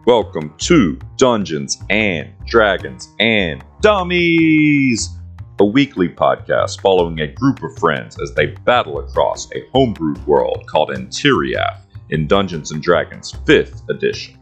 Welcome to Dungeons and Dragons and Dummies, a weekly podcast following a group of friends as they battle across a homebrewed world called Antiriath in Dungeons and Dragons 5th edition.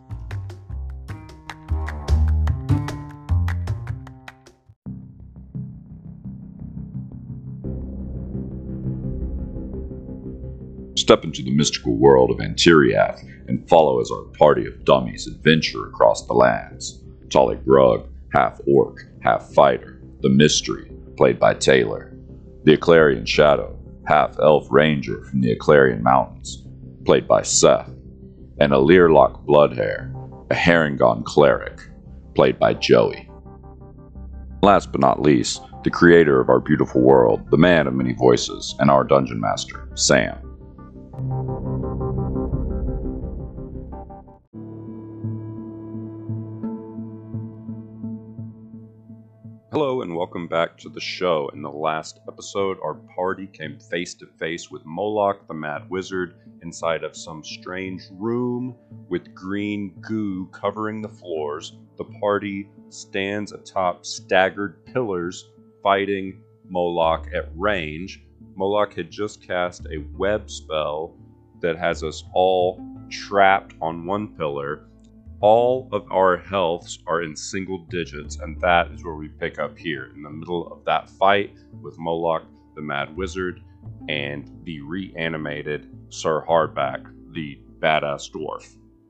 Step into the mystical world of Antiriath and follow as our party of dummies adventure across the lands. Talik Grug, half orc, half fighter, the Mystery, played by Taylor. The Eclarian Shadow, half elf ranger from the Eclarian Mountains, played by Seth. And a Learlock Bloodhair, a Harengon cleric, played by Joey. Last but not least, the creator of our beautiful world, the man of many voices, and our dungeon master, Sam. Hello and welcome back to the show. In the last episode, our party came face to face with Moloch the Mad Wizard inside of some strange room with green goo covering the floors. The party stands atop staggered pillars fighting Moloch at range. Moloch had just cast a web spell that has us all trapped on one pillar. All of our healths are in single digits, and that is where we pick up here, in the middle of that fight with Moloch the Mad Wizard and the reanimated Sir Hardback, the badass dwarf.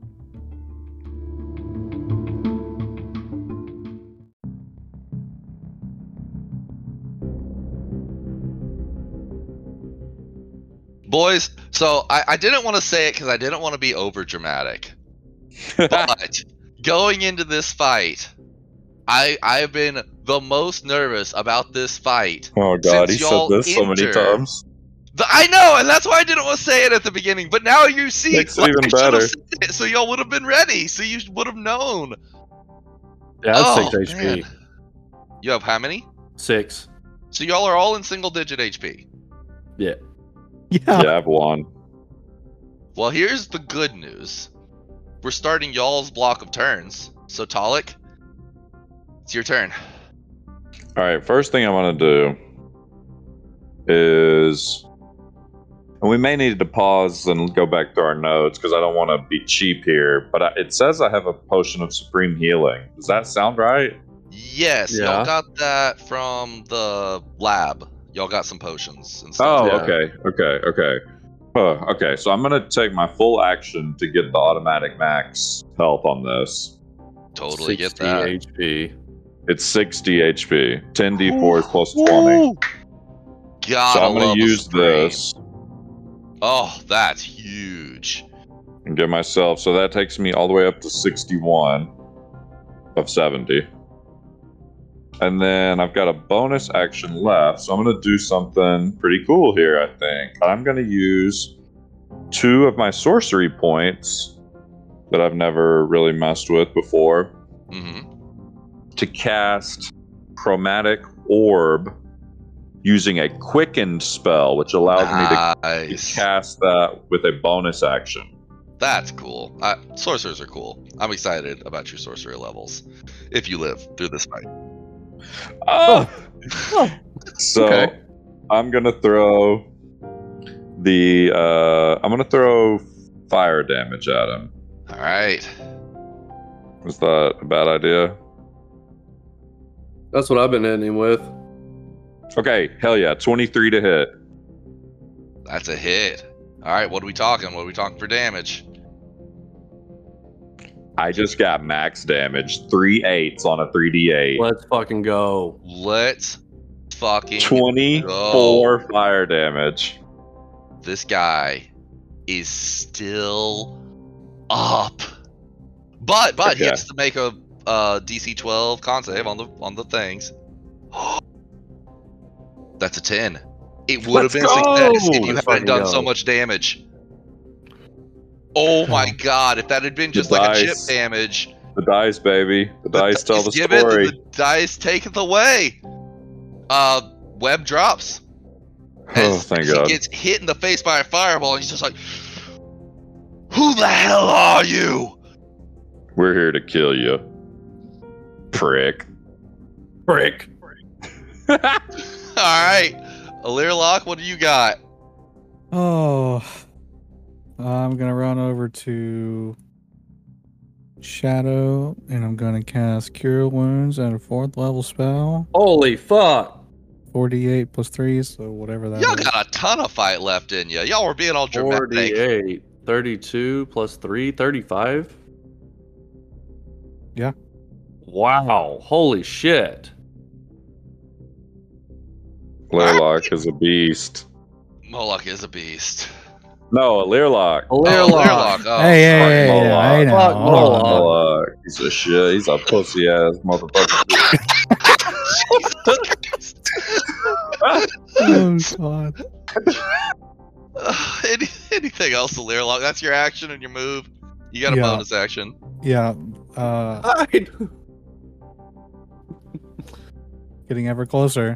Boys, so I didn't want to say it because I didn't want to be over dramatic. But going into this fight, I've been the most nervous about this fight. Oh god, he said this so many times. I know, and that's why I didn't want to say it at the beginning. But now you see, makes it even better. It, so y'all would have been ready. So you would have known. Yeah, that's 6 HP. Man. You have how many? 6. So y'all are all in single digit HP. Yeah. Yeah, I have one. Well, here's the good news. We're starting y'all's block of turns. So Talik, it's your turn. Alright, first thing I want to do is... And we may need to pause and go back to our notes because I don't want to be cheap here. But it says I have a potion of supreme healing. Does that sound right? Yes, Yeah. Y'all got that from the lab. Y'all got some potions and stuff. Oh, Yeah. okay. Okay, so I'm going to take my full action to get the automatic max health on this. Totally get 60 that. HP. It's 60 HP. 10d4 plus 20. God, So I'm going to use this Oh, that's huge. and get myself... So that takes me all the way up to 61 of 70. And then I've got a bonus action left, so I'm going to do something pretty cool here, I think. I'm going to use 2 of my sorcery points that I've never really messed with before to cast Chromatic Orb using a quickened spell, which allows me to cast that with a bonus action. That's cool. Sorcerers are cool. I'm excited about your sorcery levels if you live through this fight. So Okay. I'm gonna throw fire damage at him. All right. Was that a bad idea? That's what I've been hitting him with. Okay, hell yeah, 23 to hit. That's a hit. All right, what are we talking? What are we talking for damage? I just got max damage, 3 8s on a 3d8. Let's fucking go. Let's fucking 24 fire damage. This guy is still up. But he Okay. has to make a DC 12 con save on the things. That's a 10. It would have Let's been go! success if you Let's hadn't fucking done go. so much damage. Oh my god, if that had been just The like a chip dice. damage. The dice, baby. The dice tell the give it, story. the dice take it away. Web drops. Oh, thank he God. gets hit in the face by a fireball, and he's just like, "Who the hell are you?" We're here to kill you. Prick. Prick. Alright. Learlock, what do you got? Oh, I'm gonna run over to Shadow, and I'm gonna cast Cure Wounds at a 4th level spell. Holy fuck. 48 plus 3, so whatever that Y'all is. got a ton of fight left in you. Y'all were being all dramatic. 48. 32 plus 3, 35? Yeah. Wow. Holy shit. Learlock is a beast. Moloch is a beast. No, a Learlock. Learlock. Oh, Hey, hey, fuck hey, Moloch. hey, now, Fuck hold on. Moloch. He's a shit. He's a pussy ass motherfucker. Oh, God. Anything else to Learlock? That's your action and your move. You got a Yeah. bonus action. Yeah, Hide. getting ever closer.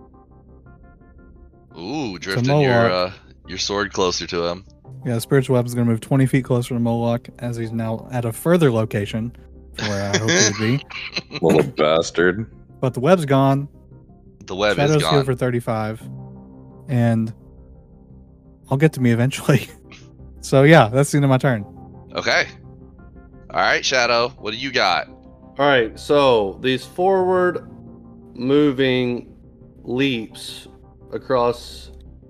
Ooh, drifting Moloch. your sword closer to him. Yeah, Spiritual Weapon's gonna move 20 feet closer to Moloch, as he's now at a further location from where I hope he would be. Little bastard. But the web's gone. The web Shadow's is here gone. for 35. And I'll get to me eventually. So yeah, that's the end of my turn. Okay. All right, Shadow. What do you got? All right, so these forward moving leaps across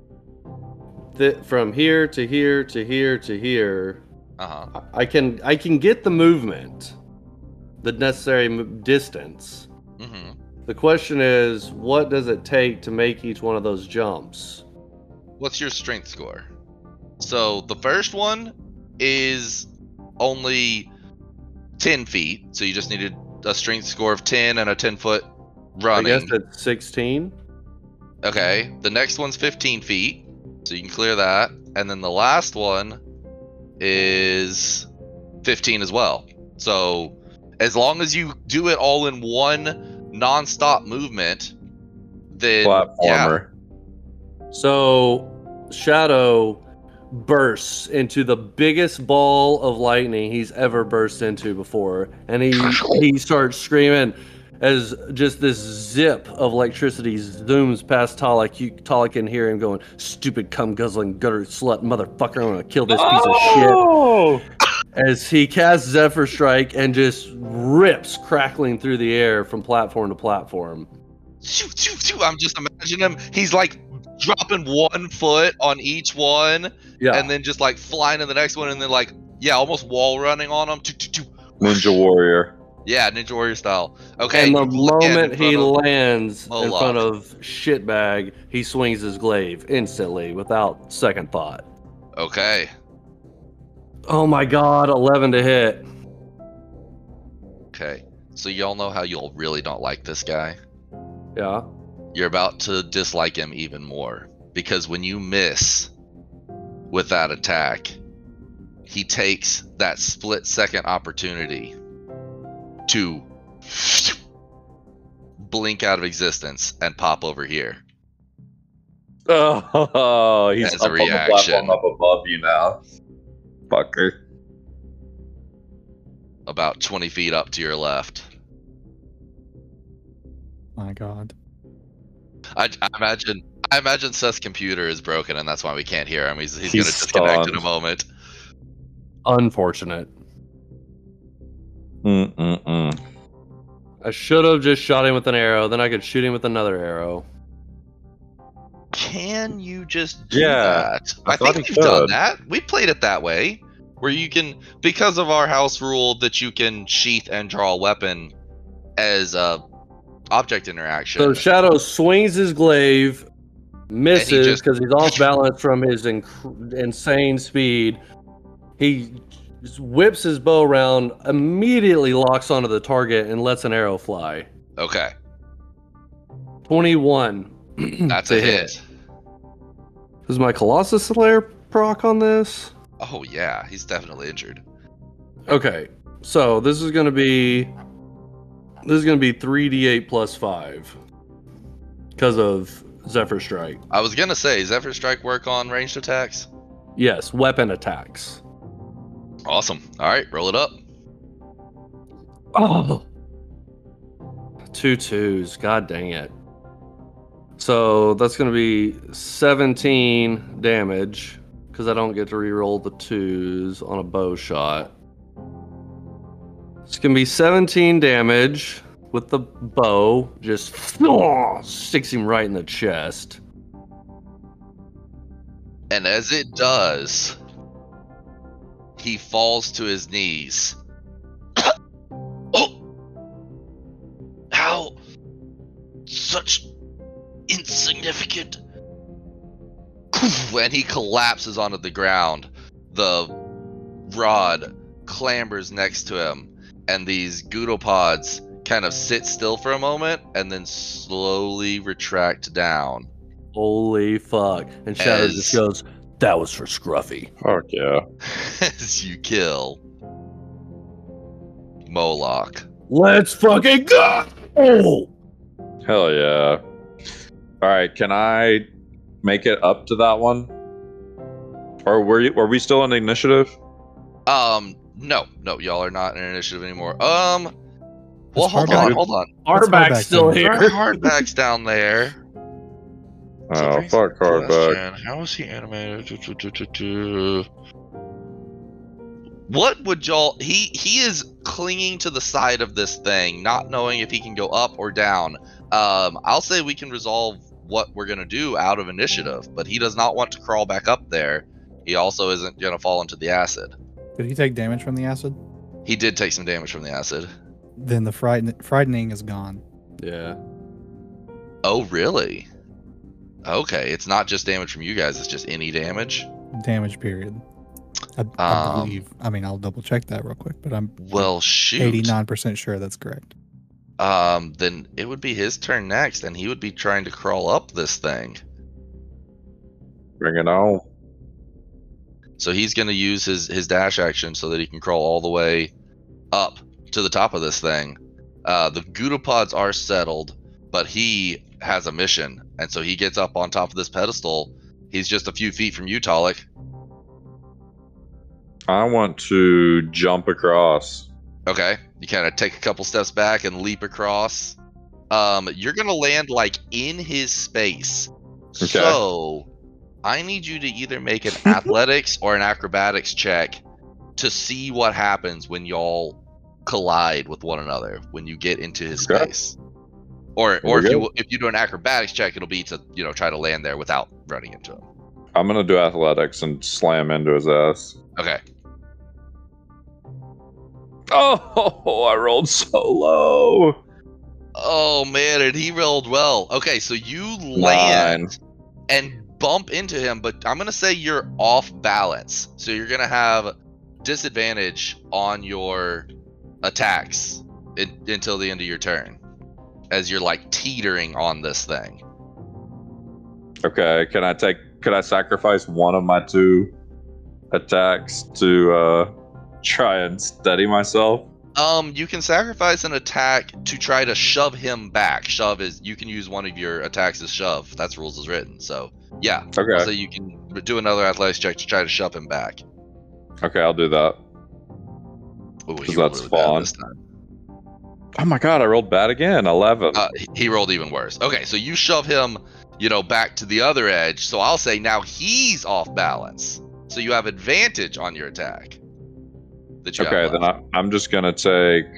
from here to here to here to here. Uh huh. I can get the movement, the necessary distance. Mm-hmm. The question is, what does it take to make each one of those jumps? What's your strength score? So the first one is only 10 feet, so you just needed a strength score of 10 and a 10-foot running. I guess it's 16. Okay, the next one's 15 feet, so you can clear that. And then the last one is 15 as well. So as long as you do it all in one non-stop movement, then Platformer. So Shadow bursts into the biggest ball of lightning he's ever burst into before, and he starts screaming as just this zip of electricity zooms past Talik. Talik can hear him going, "Stupid cum guzzling gutter slut motherfucker! I'm gonna kill this piece of shit." As he casts Zephyr Strike and just rips crackling through the air from platform to platform. Shoot, shoot, shoot. I'm just imagining him. He's like dropping one foot on each one, Yeah. and then just like flying to the next one, and then like, yeah, almost wall running on them. Ninja Warrior. Yeah, Ninja Warrior style. Okay. And the you look in moment he front of- lands in Moloch. front of Shitbag, he swings his glaive instantly without second thought. Okay. Oh my god, 11 to hit. Okay. So y'all know how y'all really don't like this guy. Yeah. You're about to dislike him even more, because when you miss with that attack, he takes that split-second opportunity to blink out of existence and pop over here. Oh, he's As a up on the reaction. platform up above you now. Fucker. About 20 feet up to your left. My God. I imagine Seth's computer is broken, and that's why we can't hear him. He's going to He's disconnect in a stunned. moment. Unfortunate. Mm-mm-mm. I should have just shot him with an arrow, then I could shoot him with another arrow. Can you just do Yeah, that? I I thought think he we've done could. that. We played it that way, where you can, because of our house rule that you can sheath and draw a weapon as a object interaction. So Shadow swings his glaive, misses just- because he's off balance from his insane speed. He just whips his bow around, immediately locks onto the target, and lets an arrow fly. Okay, 21. that's to a hit. Is my Colossus Slayer proc on this? Oh yeah, he's definitely injured. Okay, so this is gonna be 3d8 plus 5 because of Zephyr Strike. I was gonna say, Zephyr Strike work on ranged attacks? Yes, weapon attacks. Awesome. All right, roll it up. Oh, 2 2s. God dang it. So that's going to be 17 damage because I don't get to reroll the 2s on a bow shot. It's going to be 17 damage with the bow. Just sticks him right in the chest. And as it does, he falls to his knees. Oh! How? Such insignificant. And he collapses onto the ground. The rod clambers next to him, and these Gudopods kind of sit still for a moment and then slowly retract down. Holy fuck. And Shadow just goes, that was for Scruffy. Fuck yeah. As you kill Moloch. Let's fucking go! Hell yeah. Alright, can I make it up to that one? Or were we still in the initiative? No, y'all are not in initiative anymore. Well, hold on. Hardback's still here. Hardback's down there. Oh, fuck Hardback. How is he animated? What would y'all... He is clinging to the side of this thing, not knowing if he can go up or down. I'll say we can resolve what we're going to do out of initiative, but he does not want to crawl back up there. He also isn't going to fall into the acid. Did he take damage from the acid? He did take some damage from the acid. Then the frightening is gone. Yeah. Oh, really? Okay, it's not just damage from you guys, it's just any damage? Damage, period. I believe. I mean, I'll double check that real quick, but I'm well, shoot. 89% sure that's correct. Then it would be his turn next, and he would be trying to crawl up this thing. Bring it on. So he's going to use his dash action so that he can crawl all the way up to the top of this thing. The Gudopods are settled, but he has a mission, and so he gets up on top of this pedestal. He's just a few feet from you, Talik. I want to jump across. Okay, you kind of take a couple steps back and leap across. You're going to land like in his space. Okay. So I need you to either make an athletics or an acrobatics check to see what happens when y'all collide with one another when you get into his space. Or if you do an acrobatics check, it'll be to try to land there without running into him. I'm gonna do athletics and slam into his ass. Okay. Oh, I rolled so low. Oh man, and he rolled well. Okay, so you land and bump into him, but I'm gonna say you're off balance, so you're gonna have disadvantage on your attacks until the end of your turn, as you're like teetering on this thing. Okay, could I sacrifice one of my 2 attacks to try and steady myself? You can sacrifice an attack to try to shove him back. Shove is, you can use one of your attacks as shove. That's rules as written. So yeah. Okay. So you can do another athletics check to try to shove him back. Okay, I'll do that. Ooh, Because that's fun. this time. Oh my god, I rolled bad again. 11. He rolled even worse. Okay, so you shove him, back to the other edge. So I'll say now he's off balance. So you have advantage on your attack. Okay, then I'm just gonna take.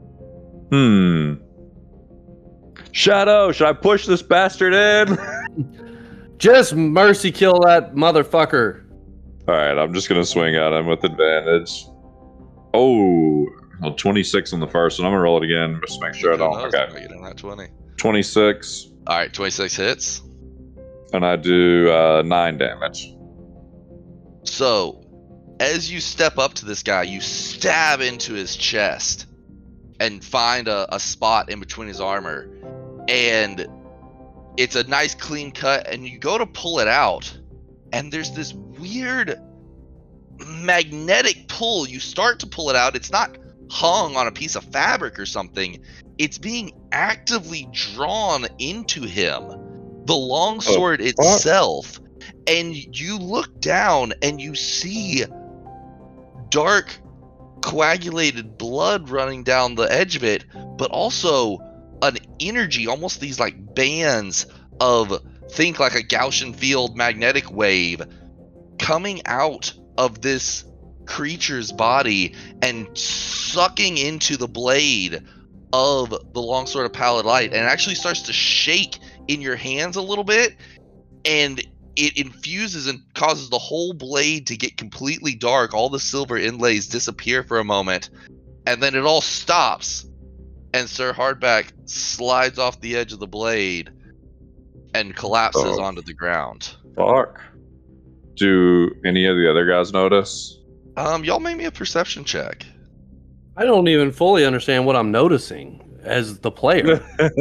Shadow, should I push this bastard in? Just mercy kill that motherfucker. Alright, I'm just gonna swing at him with advantage. Oh, 26 on the first one. I'm gonna roll it again just to make sure I don't. Okay. Get in that 20. 26. Alright, 26 hits. And I do 9 damage. So, as you step up to this guy, you stab into his chest and find a spot in between his armor. And it's a nice clean cut, and you go to pull it out, and there's this weird magnetic pull. You start to pull it out. It's not hung on a piece of fabric or something. It's being actively drawn into him. The longsword itself. And you look down and you see dark coagulated blood running down the edge of it, but also an energy, almost these like bands of, think like a Gaussian field magnetic wave coming out of this creature's body and sucking into the blade of the longsword of pallid light, and it actually starts to shake in your hands a little bit, and it infuses and causes the whole blade to get completely dark. All the silver inlays disappear for a moment, and then it all stops, and Sir Hardback slides off the edge of the blade and collapses onto the ground. Fuck. Do any of the other guys notice? Y'all make me a perception check. I don't even fully understand what I'm noticing as the player.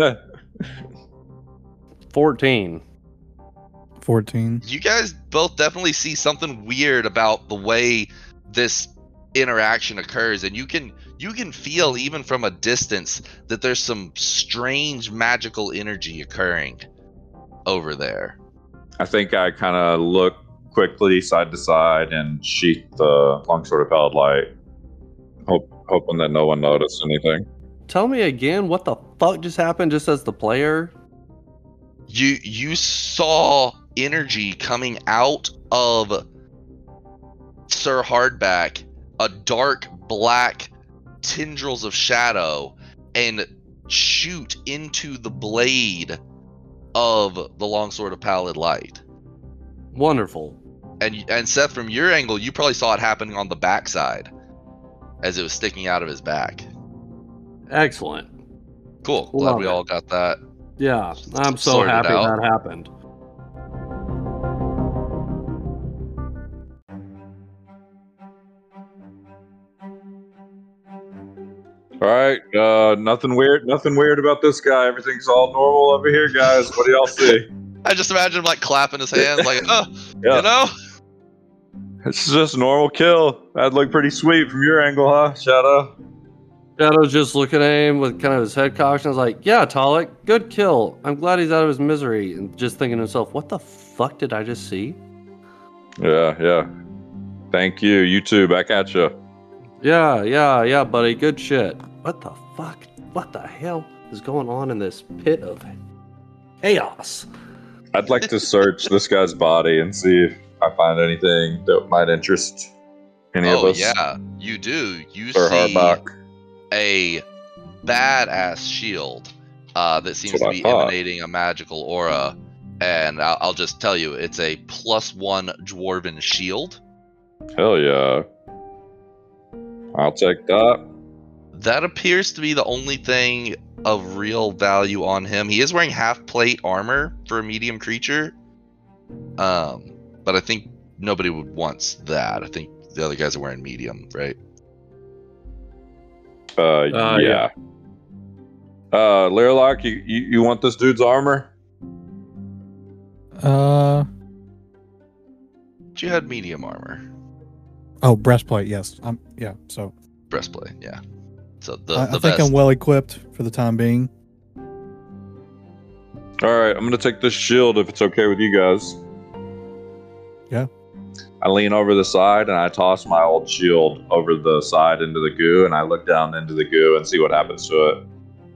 14. 14. You guys both definitely see something weird about the way this interaction occurs, and you can feel even from a distance that there's some strange magical energy occurring over there. I think I kind of look quickly side to side and sheath the longsword of pallid light, hoping that no one noticed anything. Tell me again, what the fuck just happened just as the player? You saw energy coming out of Sir Hardback, a dark black tendrils of shadow, and shoot into the blade of the longsword of pallid light. Wonderful. And Seth, from your angle, you probably saw it happening on the backside as it was sticking out of his back. Excellent. Cool. Glad we all got that. Yeah, I'm so sorted happy out. that happened. All right, nothing weird about this guy. Everything's all normal over here, guys. What do y'all see? I just imagine him like clapping his hands, like, oh, Yeah. you know? This is just a normal kill. That'd look pretty sweet from your angle, huh, Shadow? Shadow's just looking at him with kind of his head cocked. I was like, yeah, Talik, good kill. I'm glad he's out of his misery. And just thinking to himself, what the fuck did I just see? Yeah. Thank you. You too. Back at you. Yeah, buddy. Good shit. What the fuck? What the hell is going on in this pit of chaos? I'd like to search this guy's body and see if I find anything that might interest any of us. Oh, yeah, you do. You Sir see Hardback. a badass shield that seems to be emanating a magical aura. And I'll just tell you, it's a +1 dwarven shield. Hell yeah. I'll take that. That appears to be the only thing of real value on him. He is wearing half plate armor for a medium creature. But I think nobody wants that. I think the other guys are wearing medium, right? Yeah. Lyrlock, you want this dude's armor? You had medium armor. Oh, breastplate. Yes. Yeah. So Breastplate, yeah. So I the think vest. I'm well equipped for the time being. All right, I'm gonna take this shield if it's okay with you guys. Yeah. I lean over the side and I toss my old shield over the side into the goo, and I look down into the goo and see what happens to it.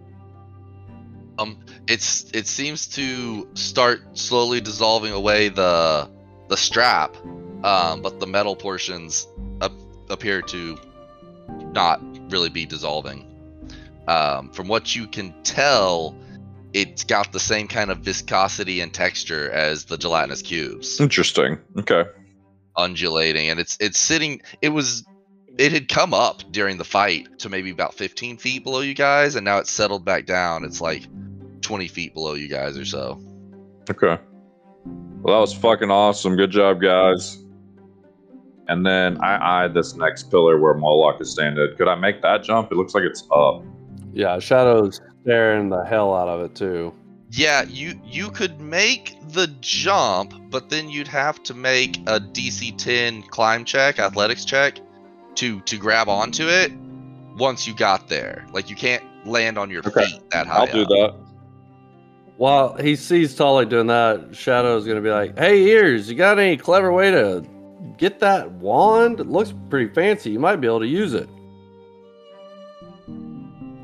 It seems to start slowly dissolving away the strap, but the metal portions appear to not really be dissolving. From what you can tell, it's got the same kind of viscosity and texture as the gelatinous cubes. Interesting. Okay. Undulating, and it's sitting. It had come up during the fight to maybe about 15 feet below you guys, and now it's settled back down. It's like 20 feet below you guys or so. Okay. Well, that was fucking awesome. Good job, guys. And then I eyed this next pillar where Moloch is standing. Could I make that jump? It looks like it's up. Yeah, Shadow's staring the hell out of it too. Yeah, you could make the jump, but then you'd have to make a DC 10 climb check, athletics check, to grab onto it once you got there. Like, you can't land on your feet that high. I'll do that. While he sees Talik doing that, Shadow's gonna be like, hey, Ears, you got any clever way to get that wand? It looks pretty fancy. You might be able to use it.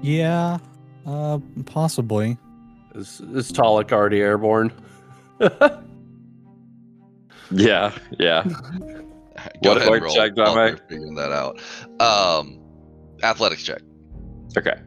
Yeah, possibly. Is Talik already airborne? Yeah. Go What ahead and check roll do I while make? you're figuring that out. Athletics check. Okay.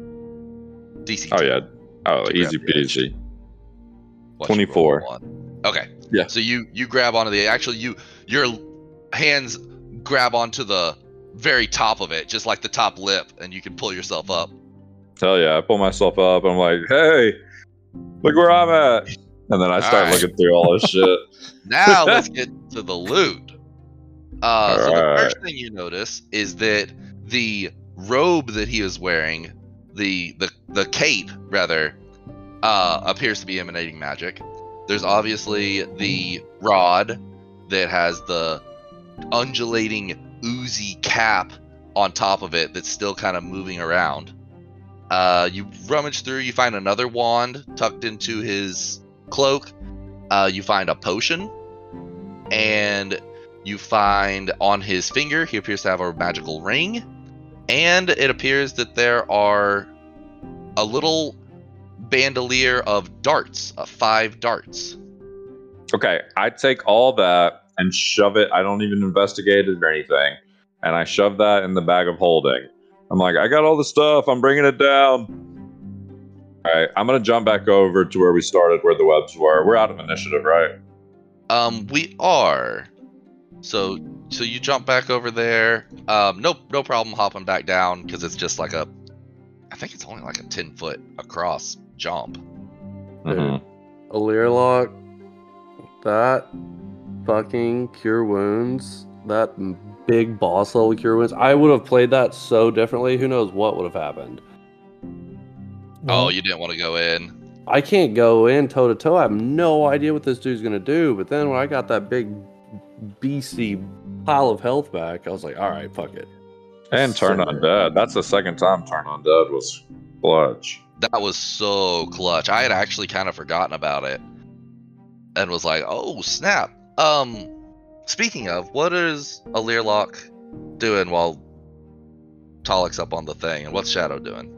DC. Oh yeah. Oh, To easy grab the edge. peasy. Once you roll 24. a one. Okay. Yeah. So you grab onto your hands grab onto the very top of it, just like the top lip, and you can pull yourself up. Hell yeah! I pull myself up. I'm like, hey, look where I'm at. And then I start All right. looking through all this shit. Now let's get to the loot. So the Alright. first thing you notice is that the robe that he is wearing, the cape rather, appears to be emanating magic. There's obviously the rod that has the undulating oozy cap on top of it that's still kind of moving around. You rummage through, you find another wand tucked into his cloak. You find a potion, and you find on his finger he appears to have a magical ring, and it appears that there are a little bandolier of darts, 5 darts. Okay, I take all that and shove it. I don't even investigate it or anything. And I shove that in the bag of holding. I'm like, I got all the stuff. I'm bringing it down. All right, I'm going to jump back over to where we started, where the webs were. We're out of initiative, right? We are. So you jump back over there. No problem hopping back down because it's just like I think it's only like a 10-foot across jump. Mhm. A Learlock, that fucking cure wounds, that big boss level cure wounds. I would have played that so differently. Who knows what would have happened? Oh, you didn't want to go in. I can't go in toe to toe. I have no idea what this dude's gonna do. But then when I got that big beastie pile of health back, I was like, all right, fuck it. And turn Sit on there. dead. That's the second time turn on dead was clutch. That was so clutch. I had actually kind of forgotten about it, and was like, "Oh snap!" Speaking of, what is a Learlock doing while Talik's up on the thing, and what's Shadow doing?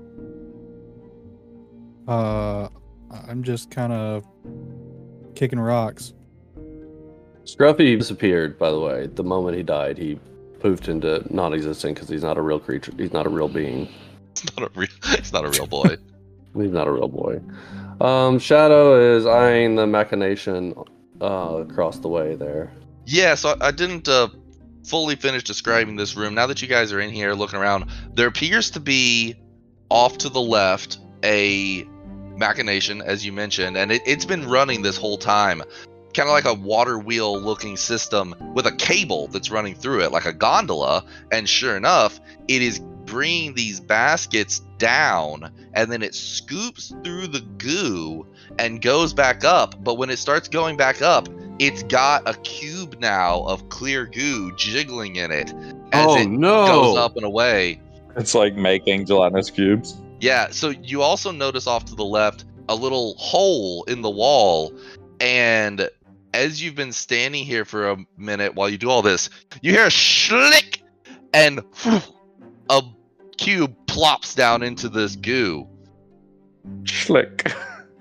I'm just kind of kicking rocks. Scruffy disappeared, by the way. The moment he died, he poofed into non-existent because he's not a real creature. He's not a real being. It's not a real boy. He's not a real boy. Shadow is eyeing the machination across the way there. Yeah, so I didn't fully finish describing this room. Now that you guys are in here looking around, there appears to be off to the left a machination, as you mentioned, and it's been running this whole time. Kind of like a water wheel looking system with a cable that's running through it, like a gondola. And sure enough, it is bringing these baskets down, and then it scoops through the goo and goes back up. But when it starts going back up, it's got a cube now of clear goo jiggling in it as it goes up and away. It's like making gelatinous cubes. Yeah, so you also notice off to the left a little hole in the wall, and as you've been standing here for a minute while you do all this, you hear a schlick, and a cube plops down into this goo. Schlick.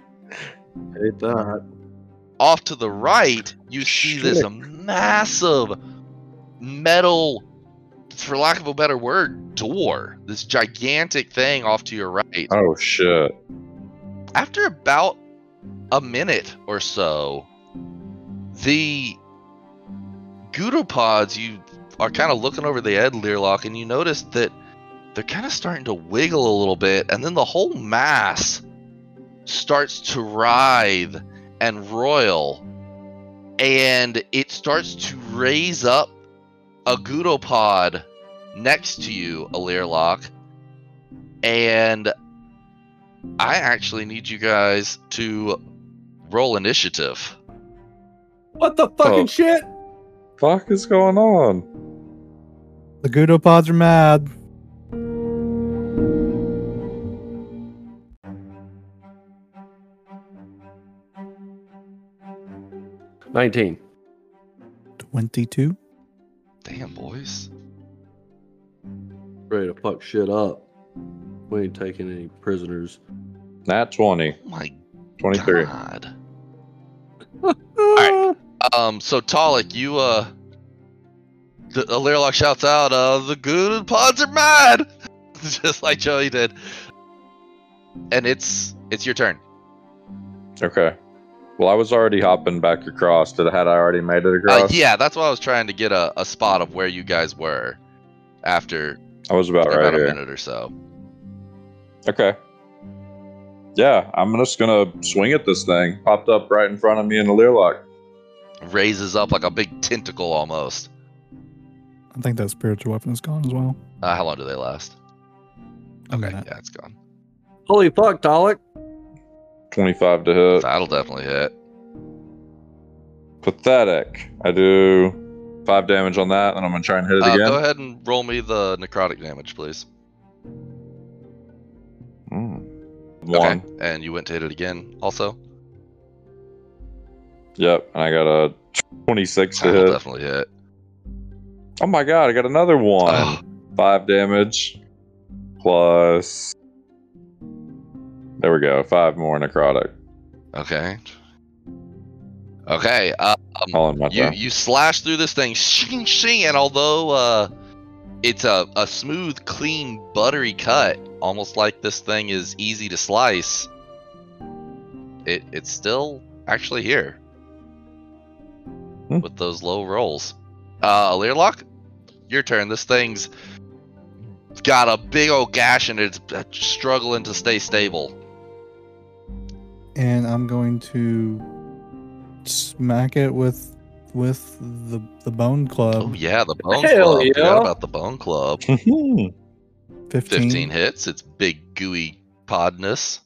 Hate that. Off to the right, you see this massive metal, for lack of a better word, door. This gigantic thing off to your right. Oh shit. After about a minute or so, the Gudopods, you are kind of looking over the edge, Learlock, and you notice that they're kind of starting to wiggle a little bit, and then the whole mass starts to writhe and roil, and it starts to raise up a Gudopod next to you, a Learlock, and I actually need you guys to roll initiative. What the fucking Oh. shit? Fuck is going on? The Gudopods are mad. – 19. 22. Damn, boys. Ready to fuck shit up. We ain't taking any prisoners. Nat 20. Oh my 23. God. Alright. So Talik, you the Learlock shouts out, the good pods are mad! Just like Joey did. And it's your turn. Okay. Well, I was already hopping back across. Had I already made it across? Yeah, that's why I was trying to get a spot of where you guys were after I was about right a here. minute or so. Okay. Yeah, I'm just gonna swing at this thing. Popped up right in front of me in the Learlock. Raises up like a big tentacle almost. I think that spiritual weapon is gone as well. How long do they last? A Okay, minute. yeah, it's gone. Holy fuck, Dalek! 25 to hit. That'll definitely hit. Pathetic. I do 5 damage on that, and I'm gonna try and hit it again. Go ahead and roll me the necrotic damage, please. One. Okay, and you went to hit it again also? Yep, and I got a 26 to That'll hit. definitely hit. Oh my god, I got another one. Oh. 5 damage. Plus. There we go. 5 more necrotic. Okay. Okay. All in my turn. You slash through this thing, shing, shing, and although it's a smooth, clean, buttery cut, almost like this thing is easy to slice, it's still actually here with those low rolls. Learlock, your turn. This thing's got a big old gash and it's struggling to stay stable. And I'm going to smack it with the bone club. Oh yeah, the bone Hell club. yeah. Forgot about the bone club. 15. 15 hits. It's big gooey podness.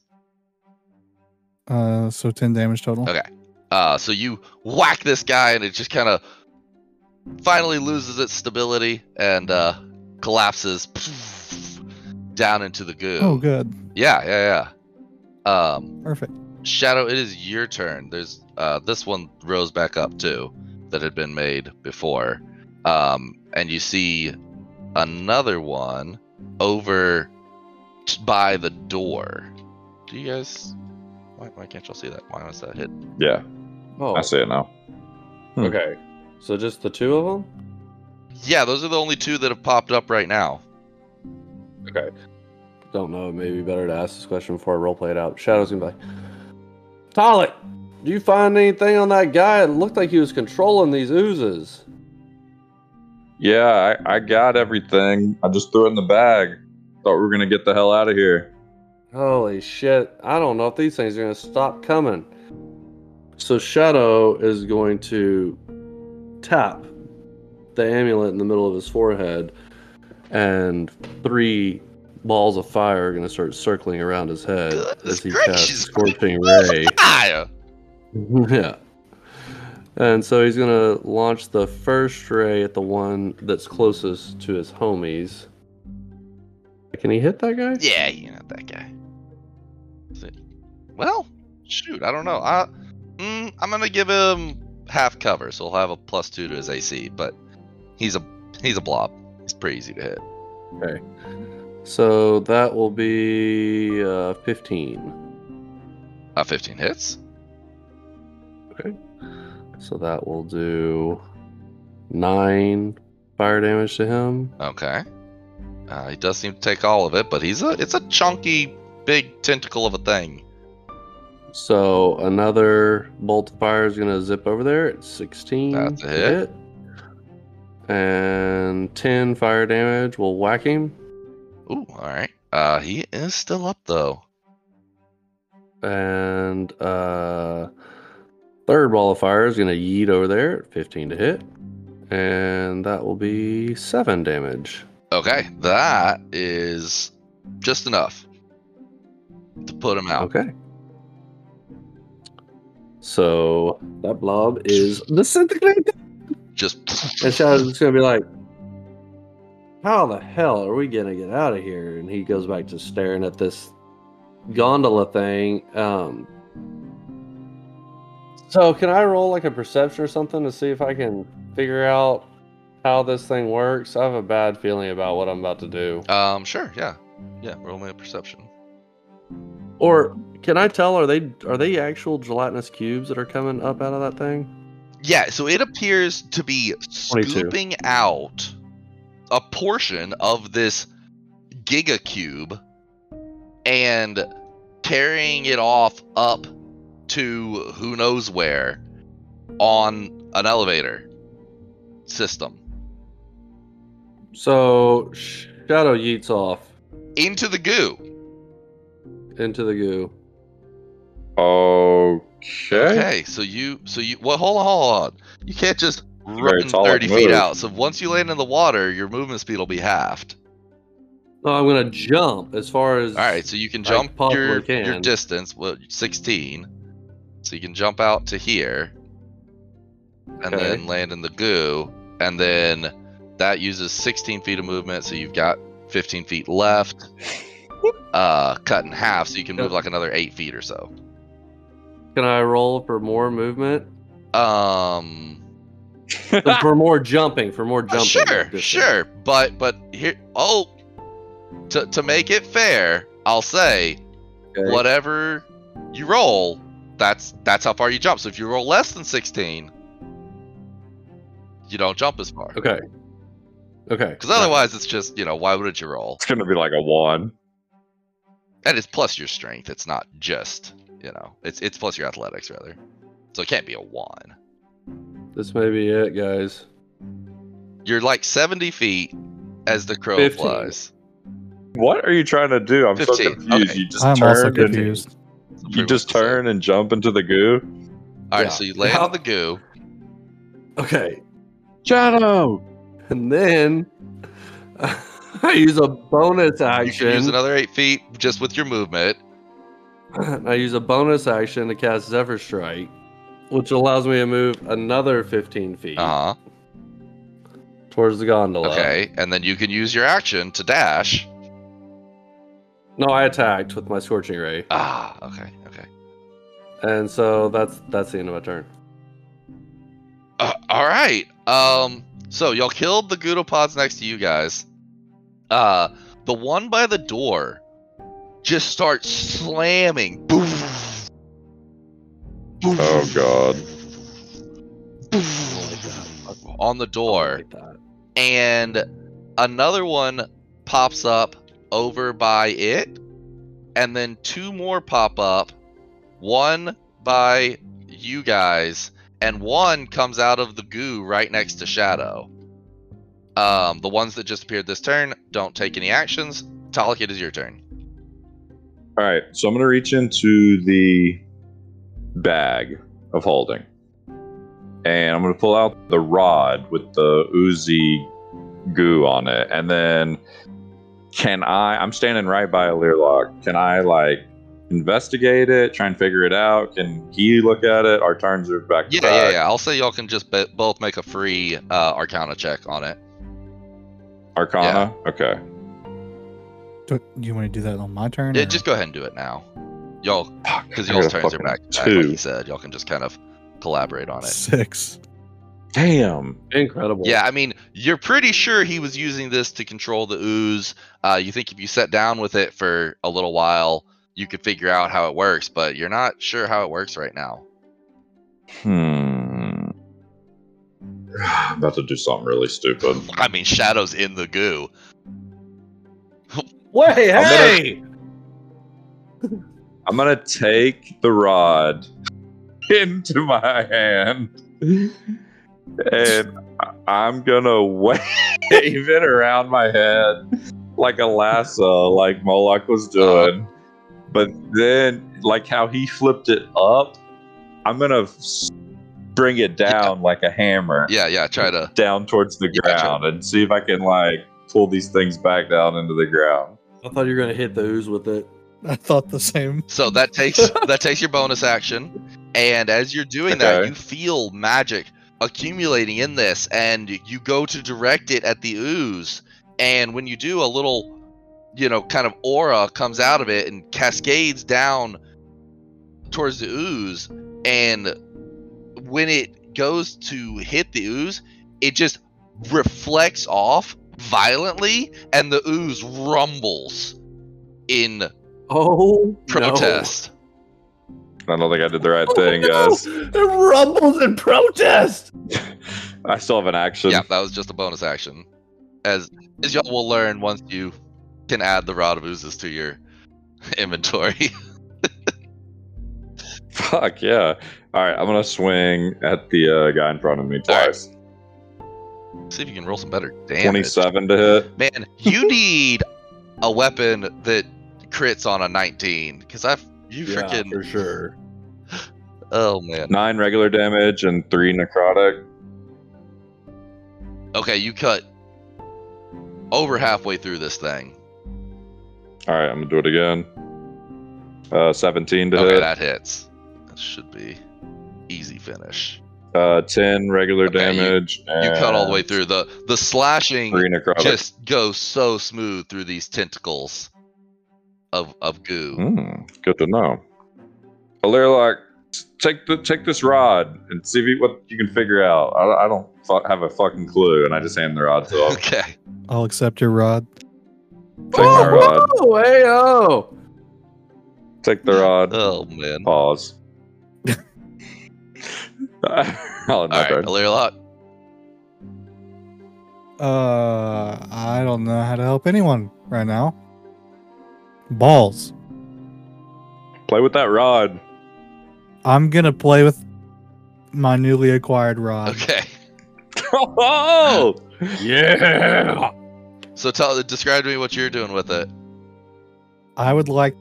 So 10 damage total. Okay. So you whack this guy and it just kind of finally loses its stability and collapses down into the goo. Oh, good. Yeah. Perfect. Shadow, it is your turn. There's this one rose back up too that had been made before. And you see another one over by the door. Do you guys why can't y'all see that? Why was that hit? Yeah, Oh, I see it now. okay. So just the two of them? Yeah, those are the only two that have popped up right now. Okay. Don't know. It may be better to ask this question before I roleplay it out. Shadow's gonna be like, Dalek, do you find anything on that guy? It looked like he was controlling these oozes. Yeah, I got everything. I just threw it in the bag. Thought we were gonna get the hell out of here. Holy shit. I don't know if these things are going to stop coming. So Shadow is going to tap the amulet in the middle of his forehead, and 3 balls of fire are going to start circling around his head Goodness as he gracious. casts Scorching Ray. Fire! Yeah. And so he's going to launch the first ray at the one that's closest to his homies. Can he hit that guy? Yeah, you're not that guy. Well, shoot, I don't know. I'm gonna give him half cover, so he'll have a +2 to his AC. But he's a blob. He's pretty easy to hit. Okay. So that will be 15. 15 hits. Okay. So that will do 9 fire damage to him. Okay. He does seem to take all of it, but it's a chunky, big tentacle of a thing. So another bolt of fire is going to zip over there at 16. That's a hit. And 10 fire damage will whack him. Ooh, all right. He is still up though. And third ball of fire is going to yeet over there at 15 to hit. And that will be 7 damage. Okay, that is just enough to put him out. Okay. So that blob is disintegrated. Just And Shadow's just gonna be like, how the hell are we gonna get out of here? And he goes back to staring at this gondola thing. So can I roll like a perception or something to see if I can figure out how this thing works? I have a bad feeling about what I'm about to do. sure, yeah. Yeah, roll me a perception. Or can I tell? Are they actual gelatinous cubes that are coming up out of that thing? Yeah, so it appears to be 22. scooping out a portion of this gigacube and carrying it off up to who knows where on an elevator system. So Shadow yeets off Into the goo. into the goo. Okay. Okay, so you well hold on. You can't just Very run tall 30 move. feet out. So once you land in the water, your movement speed will be halved. No, I'm gonna jump as far as. Alright, so you can I jump possibly your can. distance, 16. So you can jump out to here. And Okay. then land in the goo. And then that uses 16 feet of movement, so you've got 15 feet left. Cut in half, so you can move like another 8 feet or so. Can I roll for more movement? Um For more jumping. For more jumping. Sure, distance. sure. But here to make it fair, I'll say Okay. whatever you roll, that's how far you jump. So if you roll less than 16, you don't jump as far. Okay. Okay. Because otherwise it's just, why wouldn't you roll? It's gonna be like a 1. And it's plus your strength. It's not just, it's plus your athletics rather. So it can't be a 1. This may be it, guys. You're like 70 feet as the crow 15. flies. What are you trying to do? I'm so 15, confused. okay. You just I'm also turned and confused. you just turn and jump into the goo. Alright, Yeah. so you land How- in the goo. Okay. Shadow. And then I use a bonus You action. can use another 8 feet just with your movement. I use a bonus action to cast Zephyr Strike, which allows me to move another 15 feet Uh-huh. towards the gondola. Okay, and then you can use your action to dash. No, I attacked with my Scorching Ray. Ah, okay. And so that's the end of my turn. All right. So y'all killed the Goodopods next to you guys. The one by the door just starts slamming. Boom. Oh god. On the door. Like that. And another one pops up over by it, and then 2 more pop up, one by you guys, and one comes out of the goo right next to Shadow. The ones that just appeared this turn don't take any actions. Talik, it is your turn. All right, so I'm gonna reach into the bag of holding, and I'm gonna pull out the rod with the oozy goo on it, and then I'm standing right by a Learlock. Can I investigate it, try and figure it out? Can he look at it? Our turns are back to back. Yeah. I'll say y'all can just both make a free Arcana check on it. Arcana? Okay. Do you want to do that on my turn? Yeah, or- just go ahead and do it now. Y'all, because I y'all's got a turns are fucking back to back, 2. like you said. Y'all can just kind of collaborate on it. 6. Damn. Incredible. Yeah, I mean, you're pretty sure he was using this to control the ooze. You think if you sat down with it for a little while, you could figure out how it works, but you're not sure how it works right now. I'm about to do something really stupid. I mean, Shadow's in the goo. Wait, hey! I'm gonna take the rod into my hand, and I'm gonna wave it around my head like a lasso, like Moloch was doing. But then, like how he flipped it up, I'm gonna bring it down like a hammer, Yeah, try to. down towards the Yeah, ground, and see if I can pull these things back down into the ground. I thought you were gonna hit the ooze with it. I thought the same. So that takes your bonus action, and as you're doing that, Okay. you feel magic accumulating in this, and you go to direct it at the ooze, and when you do, a little, kind of aura comes out of it and cascades down towards the ooze, and when it goes to hit the ooze, it just reflects off violently, and the ooze rumbles in Oh, protest. I don't think I did the right thing, guys. It rumbles in protest. I still have an action. Yeah, that was just a bonus action. As y'all will learn once you can add the Rod of Oozes to your inventory. Fuck yeah. Alright, I'm gonna swing at the guy in front of me twice. See if you can roll some better damage. 27 to hit. Man, you need a weapon that crits on a 19. Because freaking. for sure. Oh, man. 9 regular damage and 3 necrotic. Okay, you cut over halfway through this thing. Alright, I'm gonna do it again. 17 to Okay, hit. that hits. That should be easy finish. 10 regular Okay, damage. You cut all the way through. The slashing 3 necrotic. just goes so smooth through these tentacles of goo. Good to know. Alirlock, take this rod and see what you can figure out. I don't have a fucking clue, and I just hand the rod to him. Okay. I'll accept your rod. Take my rod. Oh, hey, oh. Take the rod. Oh, man. Pause. I'll end my Alright, turn. Alirlock. I don't know how to help anyone right now. Balls. Play with that rod. I'm gonna play with my newly acquired rod. Okay. Oh! Yeah. So describe to me what you're doing with it. I would like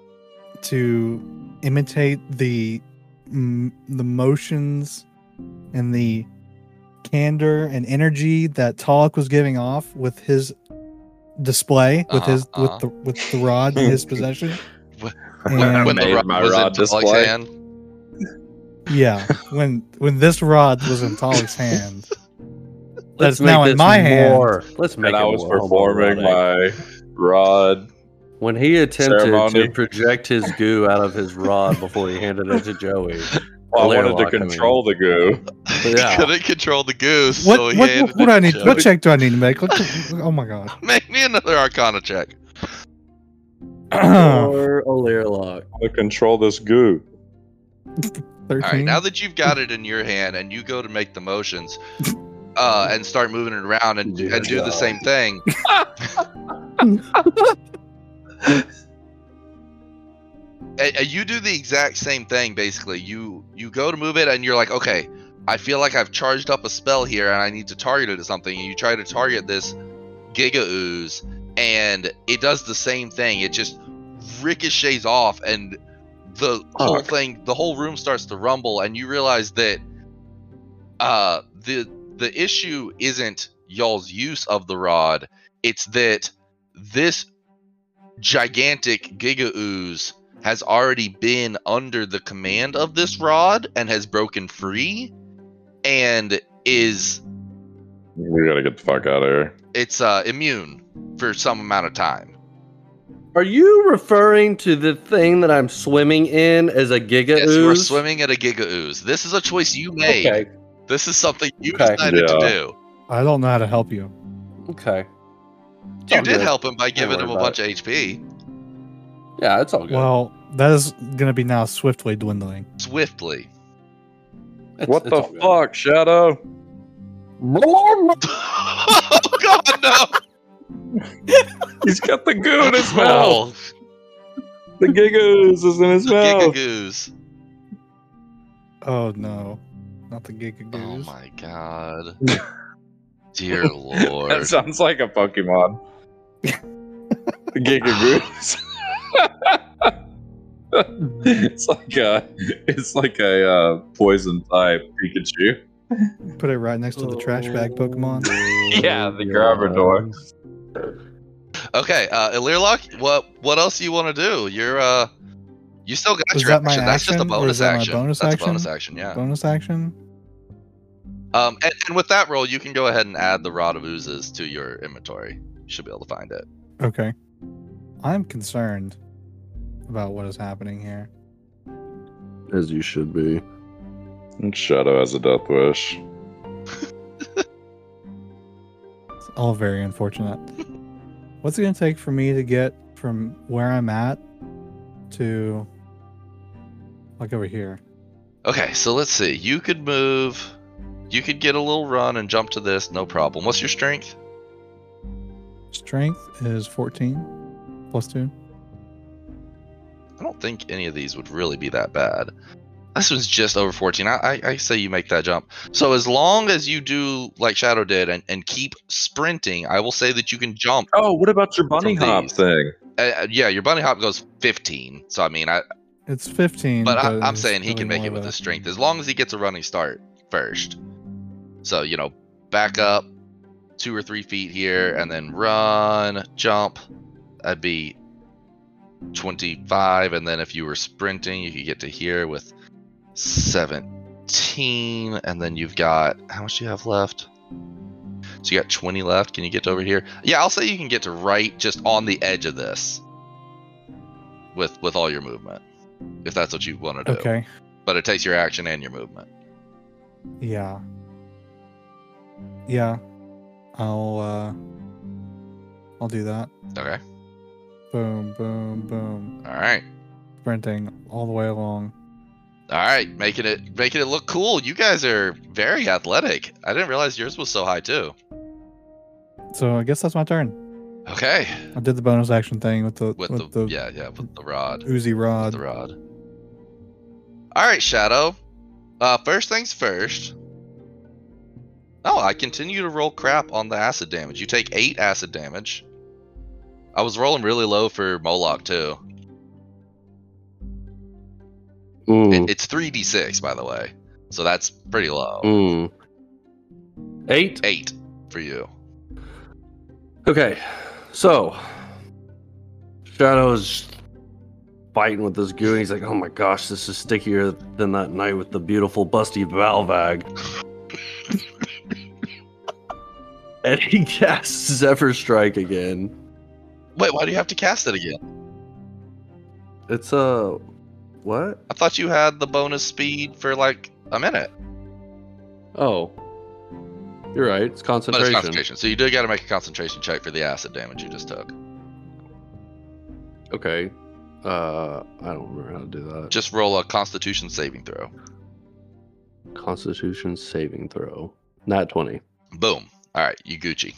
to imitate the motions and the candor and energy that Talik was giving off with his display, with the rod in his possession. And When the made rod my was rod in Talik's display. hand. yeah, when this rod was in Talik's hand, Let's that's now make in this my hand. more. Let's make And I it was more performing homoerotic. my rod. When he attempted ceremony. to project his goo out of his rod before he handed it to Joey. I wanted Alirlock, to I mean. control the goo. He Yeah. couldn't control the goose, What so he what handed what it I to need? Joey. What check do I need to make? Oh my god! Make me another Arcana check. Or Alirlock. To control this goo. 13. All right, now that you've got it in your hand and you go to make the motions, and start moving it around and do the same thing. You do the exact same thing, basically. You go to move it and you're like, okay, I feel like I've charged up a spell here and I need to target it to something. And you try to target this Giga Ooze and it does the same thing. It just ricochets off and the whole thing, the whole room starts to rumble, and you realize that the issue isn't y'all's use of the rod, it's that this gigantic Giga Ooze has already been under the command of this rod and has broken free and is We gotta get the fuck out of here. it's immune for some amount of time. Are you referring to the thing that I'm swimming in as a Giga Yes, Ooze? you are swimming at a Giga Ooze. This is a choice you made. Okay. This is something you Okay. decided to Yeah. do. I don't know how to help you. Okay. It's You all did good. help him by giving worry him a about bunch of HP. Yeah, it's all good. Well, that is gonna be now swiftly dwindling. Swiftly. What the fuck, Shadow? Oh god, no! He's got the goo in his mouth. Oh, The Gigoos is in his Giga mouth. Goose. Oh no, not the Giga Oh Goose. my god. Dear That lord. sounds like a Pokemon. The Gigagoose. it's like a poison type Pikachu. Put it right next to the trash bag Pokemon. Yeah, the Garbodor. Okay, Ilirlock, what else do you want to do? You still got Is your that my action. That's just a action, or bonus is that my action. bonus That's action? a bonus action, yeah. Bonus action. And with that roll, you can go ahead and add the Rod of Oozes to your inventory. You should be able to find it. Okay. I'm concerned about what is happening here. As you should be. And Shadow has a death wish. It's all very unfortunate. What's it gonna take for me to get from where I'm at to like over here. Okay, so let's see. You could move. You could get a little run and jump to this, no problem. What's your strength? Strength is 14 plus 2. I don't think any of these would really be that bad. This one's just over 14. I say you make that jump. So as long as you do like Shadow did and keep sprinting, I will say that you can jump. Oh, what about your bunny From hop these. thing? Yeah, your bunny hop goes 15. So I mean, It's 15. but I'm it's saying he can really make it more with of his strength as long as he gets a running start first. So, you know, back up 2 or 3 feet here and then run, jump. That'd be 25. And then if you were sprinting, you could get to here with 17. And then you've got, how much do you have left? So you got 20 left. Can you get to over here? Yeah, I'll say you can get to right just on the edge of this with all your movement, if that's what you want to do. Okay. But it takes your action and your movement. Yeah. Yeah. I'll do that. Okay. Boom, boom, boom. All right. Sprinting all the way along. All right. Making it look cool. You guys are very athletic. I didn't realize yours was so high too. So I guess that's my turn. Okay. I did the bonus action thing with the With the rod. Uzi rod. The rod. All right, Shadow. First things first. Oh, I continue to roll crap on the acid damage. You take 8 acid damage. I was rolling really low for Moloch too. It's 3d6, by the way, so that's pretty low. 8? 8 for you. Okay, so Shadow's fighting with this goo. And he's like, "Oh my gosh, this is stickier than that night with the beautiful busty Valvag." And he casts Zephyr Strike again. Wait, why do you have to cast it again? It's what? I thought you had the bonus speed for like a minute. Oh, you're right. It's But concentration. it's concentration, so you do got to make a concentration check for the acid damage you just took. Okay. I don't remember how to do that. Just roll a Constitution saving throw. Constitution saving throw. Nat 20. Boom. All right, you Gucci.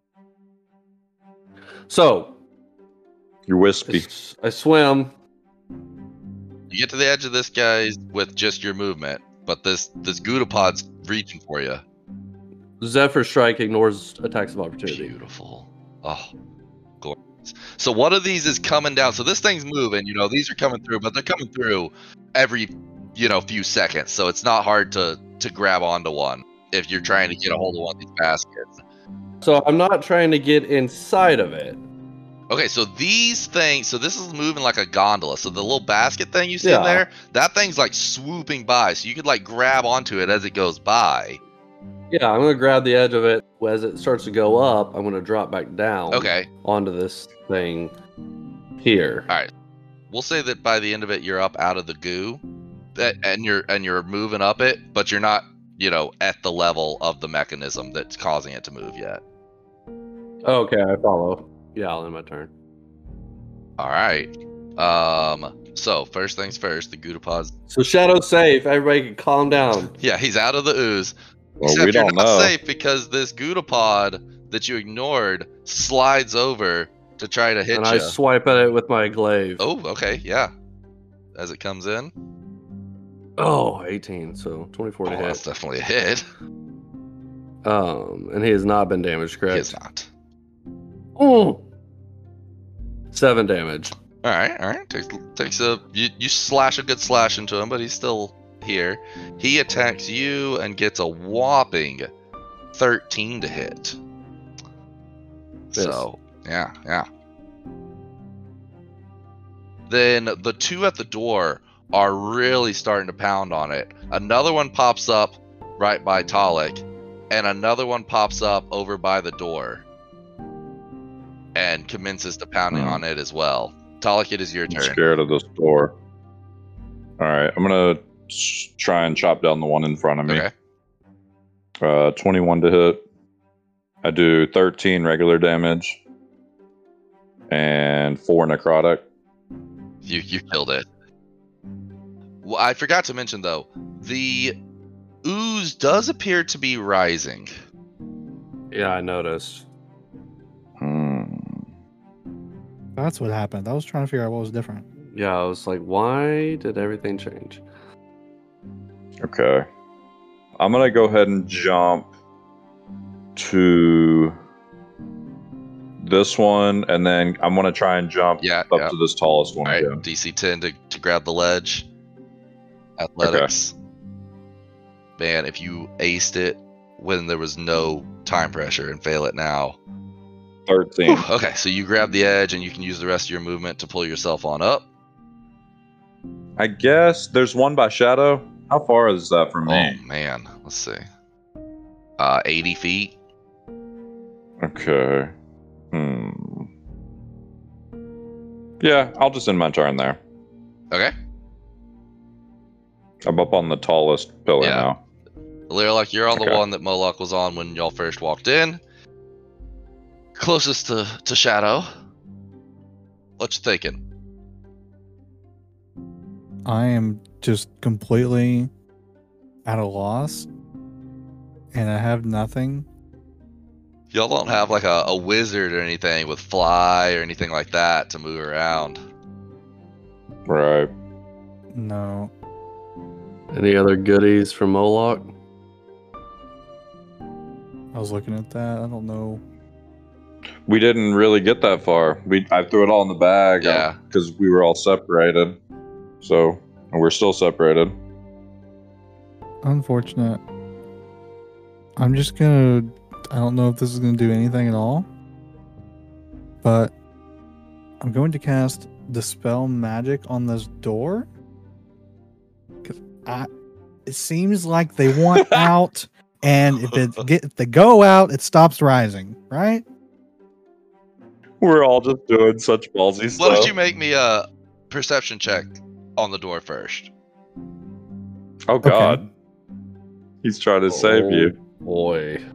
So You're wispy. I swim. You get to the edge of this guy with just your movement, but this Gudapod's reaching for you. Zephyr Strike ignores attacks of opportunity. Beautiful. Oh, gorgeous. So one of these is coming down. So this thing's moving. You know, these are coming through, but they're coming through every, few seconds. So it's not hard to grab onto one if you're trying to get a hold of one of these baskets. So I'm not trying to get inside of it. Okay, so these things, so this is moving like a gondola. So the little basket thing you see in there, that thing's like swooping by. So you could like grab onto it as it goes by. Yeah, I'm going to grab the edge of it. As it starts to go up, I'm going to drop back down onto this thing here. All right. We'll say that by the end of it, you're up out of the goo and you're moving up it, but you're not, at the level of the mechanism that's causing it to move yet. Okay, I follow. Yeah, I'll end my turn. All right. So first things first, the Gudapod's. So Shadow's safe. Everybody can calm down. Yeah, he's out of the ooze. Well, Except we you're don't not know. safe because this Gudapod that you ignored slides over to try to hit And you. I swipe at it with my glaive. Oh, okay, yeah. As it comes in. Oh, 18, so 24 to Oh, that's hit. definitely a hit. And he has not been damaged, He correct? is not. Oh! 7 damage. All right. Takes a you slash a good slash into him, but he's still here. He attacks you and gets a whopping 13 to hit. Yes. So yeah. Then the two at the door are really starting to pound on it. Another one pops up right by Talik, and another one pops up over by the door and commences to pounding on it as well. Talik, it is your I'm turn. scared of this door. All right, I'm gonna try and chop down the one in front of me. Okay. 21 to hit. I do 13 regular damage, and 4 necrotic. You killed it. Well, I forgot to mention though, the ooze does appear to be rising. Yeah, I noticed. That's what happened. I was trying to figure out what was different. Yeah, I was like, why did everything change? Okay. I'm going to go ahead and jump to this one, and then I'm going to try and jump up to this tallest one. All right, again. DC 10 to grab the ledge. Athletics. Okay. Man, if you aced it when there was no time pressure and fail it now. 13. Whew, okay, so you grab the edge and you can use the rest of your movement to pull yourself on up. I guess there's one by Shadow. How far is that from me? Oh, man. Let's see. 80 feet. Okay. Yeah, I'll just end my turn there. Okay. I'm up on the tallest pillar now. Lyric, you're on the one that Moloch was on when y'all first walked in. Closest to Shadow. What you thinking? I am just completely at a loss, and I have nothing. Y'all don't have like a wizard or anything with fly or anything like that to move around. Right. No. Any other goodies from Moloch? I was looking at that. I don't know. We didn't really get that far. I threw it all in the bag. Yeah. Because we were all separated. So, and we're still separated. Unfortunate. I'm just gonna... I don't know if this is gonna do anything at all. But I'm going to cast Dispel Magic on this door. Because it seems like they want out. And if they go out, it stops rising, right? We're all just doing such ballsy stuff. Why don't you make me a perception check on the door first? Oh God. Okay. He's trying to save you. Boy.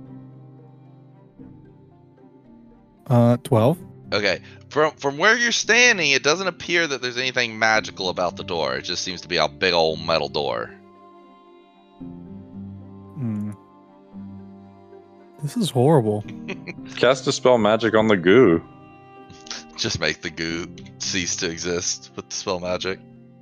12. Okay. From where you're standing, it doesn't appear that there's anything magical about the door. It just seems to be a big old metal door. This is horrible. Cast Dispel Magic on the goo. Just make the goo cease to exist with Dispel Magic.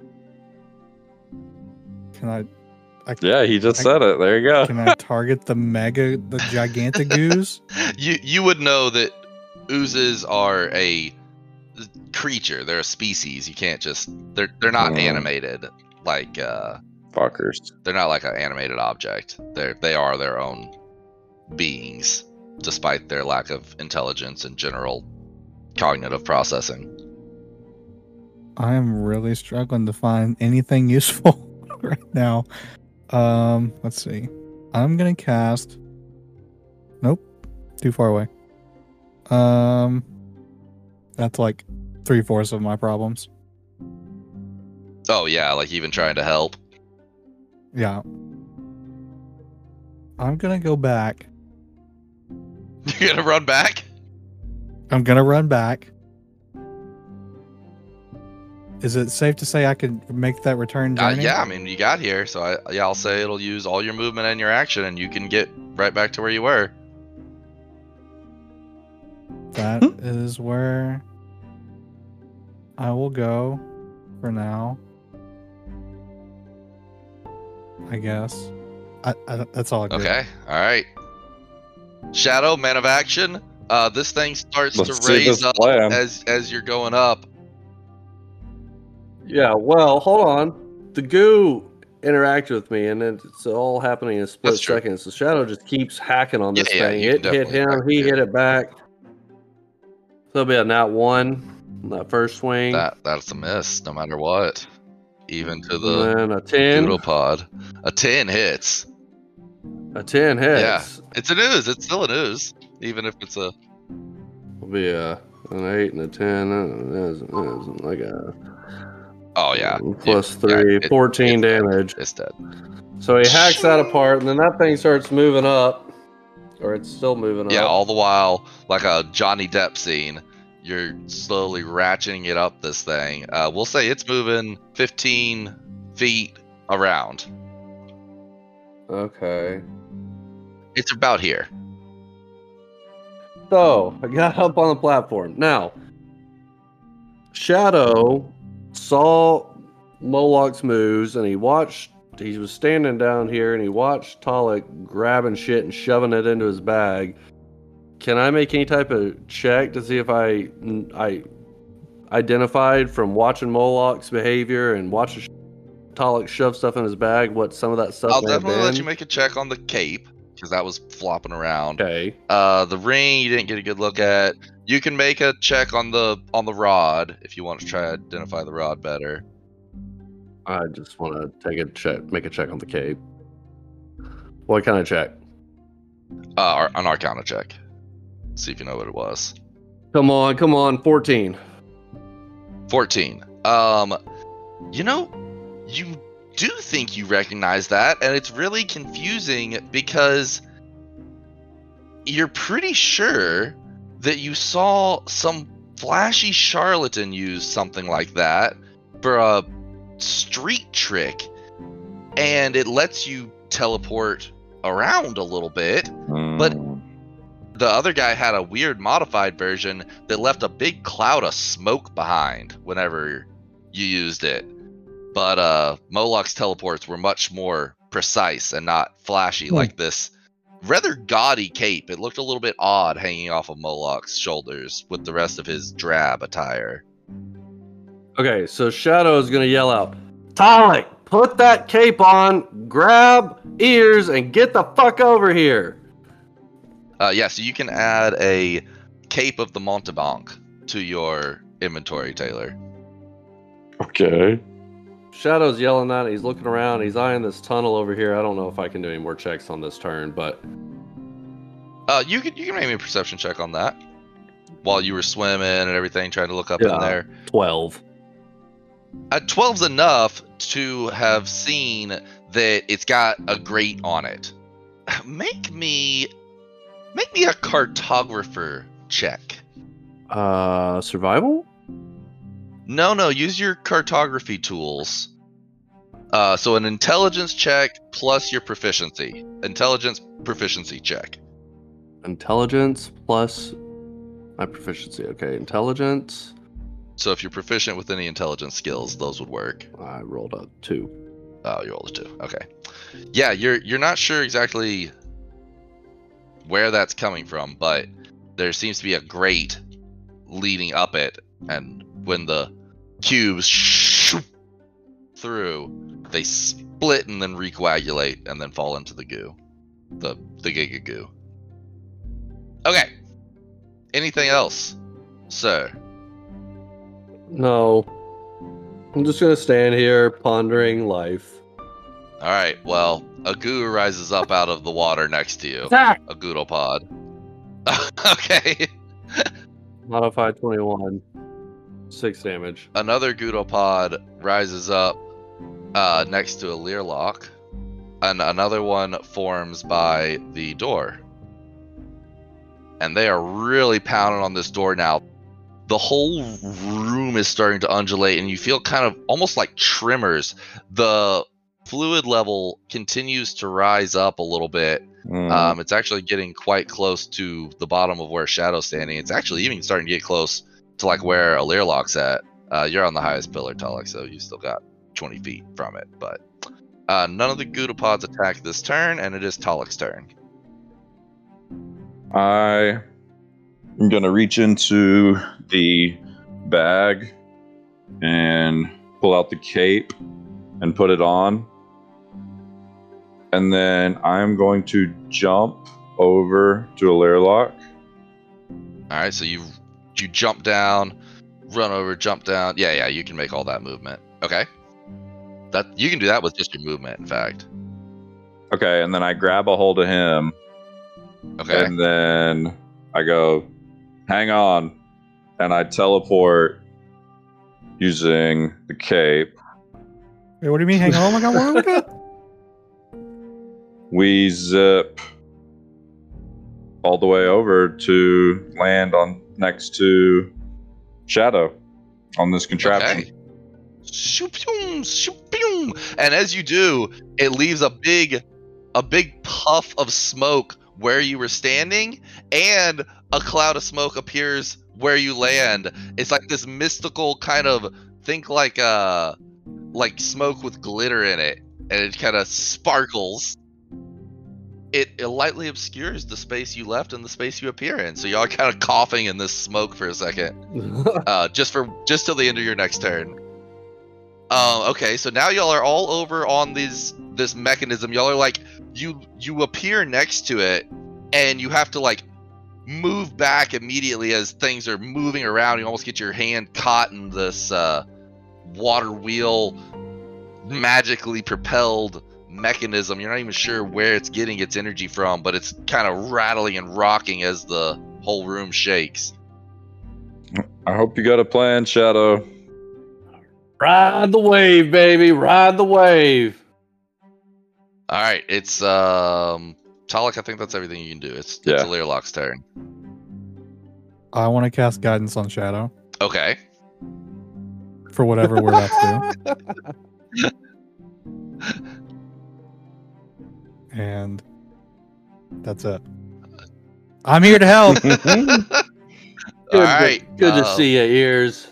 Can I yeah, he just said it. There you go. Can I target the gigantic goos? You would know that oozes are a creature. They're a species. You can't just they're not animated like fuckers. They're not like an animated object. They are their own beings, despite their lack of intelligence and general cognitive processing. I am really struggling to find anything useful right now. Let's see. I'm gonna cast. Nope, too far away. That's like 3/4 of my problems. Oh yeah, like even trying to help. Yeah. I'm gonna go back. You're gonna run back? I'm gonna run back. Is it safe to say I could make that return journey? Yeah, I mean, you got here, so I'll say it'll use all your movement and your action, and you can get right back to where you were. That is where I will go for now. I guess. That's all I got. Okay, all right. Shadow, man of action. This thing starts to raise up as you're going up. Yeah, well, hold on. The goo interacted with me, and it's all happening in a split second. So Shadow just keeps hacking on this thing. It hit him, he hit it back. So it'll be a nat 1 on that first swing. That's a miss, no matter what. Even to the and a 10. Pseudopod. A 10 hits. A 10 hits. Yeah, it's an ooze. It's still an ooze, even if it's a. It'll be an 8 and a 10. Like a. Oh yeah. Plus 3, 14 damage. It's dead. So he hacks that apart, and then that thing starts moving up, or it's still moving up. Yeah, all the while, like a Johnny Depp scene, you're slowly ratcheting it up this thing. We'll say it's moving 15 feet around. Okay. It's about here. So, I got up on the platform. Now, Shadow saw Moloch's moves, and he was standing down here, and he watched Talik grabbing shit and shoving it into his bag. Can I make any type of check to see if I identified from watching Moloch's behavior and watching Talik shove stuff in his bag what some of that stuff I'll may have definitely let been? you make a check on the cape, because that was flopping around. Okay. The ring you didn't get a good look at. You can make a check on the rod if you want to try to identify the rod better. I just want to make a check on the cape. What kind of check? An Arcana check. See if you know what it was. Come on, 14. 14. You know, you do think you recognize that, and it's really confusing because you're pretty sure that you saw some flashy charlatan use something like that for a street trick, and it lets you teleport around a little bit, but the other guy had a weird modified version that left a big cloud of smoke behind whenever you used it. But Moloch's teleports were much more precise and not flashy like this rather gaudy cape. It looked a little bit odd hanging off of Moloch's shoulders with the rest of his drab attire. Okay, so Shadow is going to yell out, Talik, put that cape on, grab ears, and get the fuck over here. Yeah, so you can add a Cape of the Mountebank to your inventory, Taylor. Okay. Shadow's yelling that, he's looking around, he's eyeing this tunnel over here. I don't know if I can do any more checks on this turn, but... You can make me a perception check on that. While you were swimming and everything, trying to look up in there. 12. 12's enough to have seen that it's got a grate on it. Make me a cartographer check. Survival? No, use your cartography tools. So an intelligence check plus your proficiency. Intelligence proficiency check. Intelligence plus my proficiency. Okay, intelligence. So if you're proficient with any intelligence skills, those would work. I rolled a 2. Oh, you rolled a 2. Okay. Yeah, you're not sure exactly where that's coming from, but there seems to be a grate leading up it, and when the cubes shoot through, they split and then recoagulate and then fall into the goo. The giga goo. Okay. Anything else, sir? No. I'm just gonna stand here pondering life. Alright, well, a goo rises up out of the water next to you. Attack! A Goodopod. Okay. Modified 21. 6 damage. Another Goodopod rises up next to a Leerlock, and another one forms by the door. And they are really pounding on this door now. The whole room is starting to undulate, and you feel kind of almost like tremors. The fluid level continues to rise up a little bit. It's actually getting quite close to the bottom of where Shadow's standing. It's actually even starting to get close to like where a Leerlock's at. You're on the highest pillar, Talik, so you still got 20 feet from it. But none of the Goodopods attack this turn, and it is Talik's turn. I am going to reach into the bag and pull out the cape and put it on. And then I'm going to jump over to a Leerlock. Alright, so you jump down, run over, jump down. Yeah, you can make all that movement. Okay. You can do that with just your movement, in fact. Okay, and then I grab a hold of him. Okay. And then I go, hang on. And I teleport using the cape. Wait, what do you mean? Hang on. Oh my god, what are we doing? We zip all the way over to land on next to Shadow on this contraption. Okay. Shoop-yoom, shoop-yoom. And as you do, it leaves a big puff of smoke where you were standing, and a cloud of smoke appears where you land. It's like this mystical kind of, think like smoke with glitter in it, and it kind of sparkles. It lightly obscures the space you left and the space you appear in. So y'all are kind of coughing in this smoke for a second, just till the end of your next turn. Okay, so now y'all are all over on this mechanism. Y'all are like, you appear next to it, and you have to like move back immediately as things are moving around. You almost get your hand caught in this water wheel, magically propelled mechanism. You're not even sure where it's getting its energy from, but it's kind of rattling and rocking as the whole room shakes. I hope you got a plan, Shadow. Ride the wave, baby. Ride the wave. All right, it's Talik. I think that's everything you can do. It's Leerlock's turn. I want to cast guidance on Shadow Okay. for whatever we're about to do. And that's it. I'm here to help. All right. Good to see you, ears.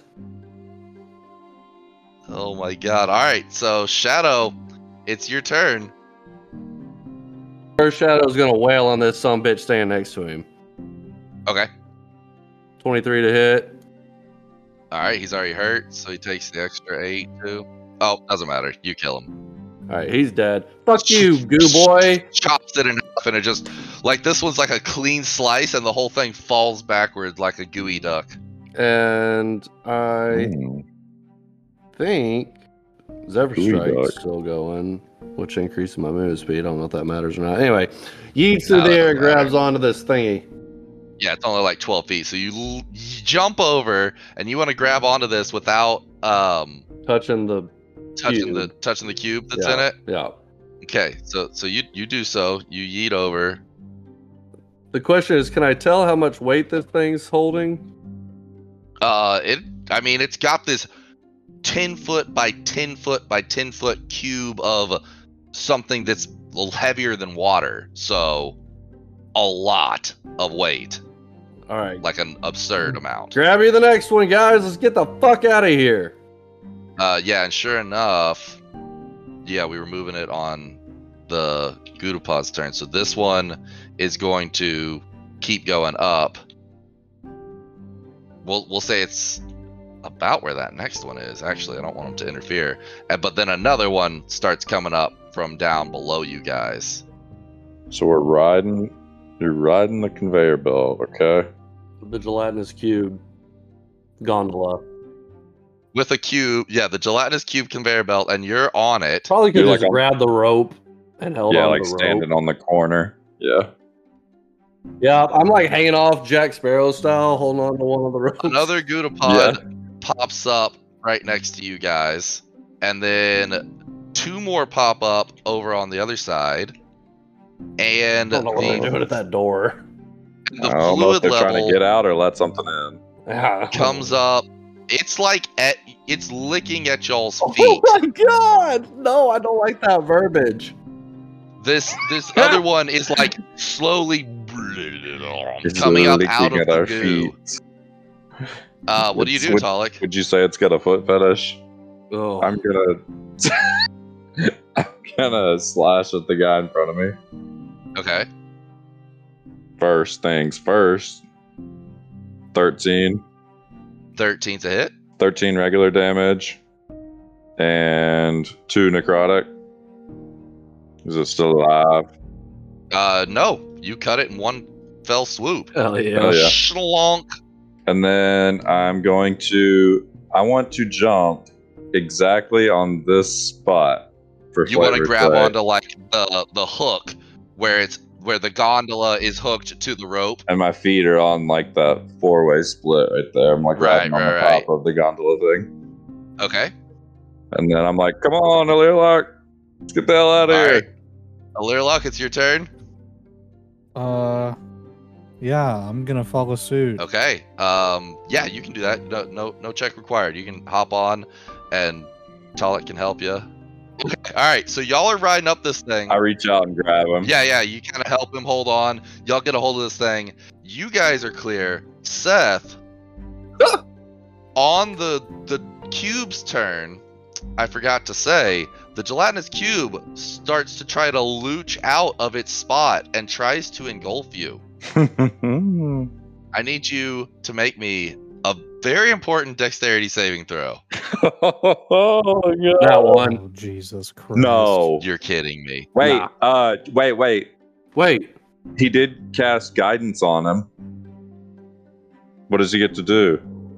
Oh my god. All right. So Shadow, it's your turn. First Shadow's gonna wail on this sumbitch standing next to him. Okay. 23 to hit. All right. He's already hurt, so he takes the extra 8 too. Oh, doesn't matter. You kill him. All right, he's dead. Fuck you, goo boy. Chops it in half, and it just like this one's like a clean slice, and the whole thing falls backwards like a gooey duck. And I think Zephyr Strike's still going, which increases my move speed. I don't know if that matters or not. Anyway, yeets through the air and grabs onto this thingy. Yeah, it's only like 12 feet. So you jump over, and you want to grab onto this without touching the cube that's in it. Yeah. Okay, so you do so. You yeet over. The question is, can I tell how much weight this thing's holding? It's got this 10 foot by 10 foot by 10 foot cube of something that's a little heavier than water. So a lot of weight. All right. Like an absurd amount. Grab me the next one, guys. Let's get the fuck out of here. Yeah, and sure enough, we were moving it on the Gudapod's turn. So this one is going to keep going up. We'll say it's about where that next one is. Actually, I don't want them to interfere. But then another one starts coming up from down below you guys. So you're riding the conveyor belt, okay? The gelatinous cube gondola. With a cube, the gelatinous cube conveyor belt, and you're on it. Probably could just grab the rope and held on the rope. Yeah, like standing on the corner. Yeah. Yeah, I'm like hanging off Jack Sparrow style, holding on to one of the ropes. Another Gudapod pops up right next to you guys, and then 2 more pop up over on the other side. And I don't know what they're doing at that door. The I don't know if fluid they're level trying to get out or let something in. comes up. It's like it's licking at y'all's feet. Oh my god! No, I don't like that verbiage. This other one is like slowly coming up out of the goo. What do you do, Talik? Would you say it's got a foot fetish? Oh. I'm gonna slash at the guy in front of me. Okay. First things first. 13. 13 to hit. 13 regular damage. And 2 necrotic. Is it still alive? No. You cut it in one fell swoop. Hell yeah. Oh, yeah. Schlonk. And then I want to jump exactly on this spot. You want to grab onto like the hook where the gondola is hooked to the rope. And my feet are on like that 4-way split right there. I'm like riding on the top of the gondola thing. Okay. And then I'm like, come on, Leerlock. Let's get the hell out of here. Right. Leerlock, it's your turn. Yeah, I'm gonna follow suit. Okay. Yeah, you can do that. No check required. You can hop on, and Talik can help you. Okay. All right. So y'all are riding up this thing. I reach out and grab him. Yeah. You kind of help him hold on. Y'all get a hold of this thing. You guys are clear. Seth, on the cube's turn, I forgot to say, the gelatinous cube starts to try to looch out of its spot and tries to engulf you. I need you to make me a very important dexterity saving throw. Oh, no. That one. Oh, Jesus Christ. No. You're kidding me. Wait. Nah. Wait. Wait. He did cast guidance on him. What does he get to do?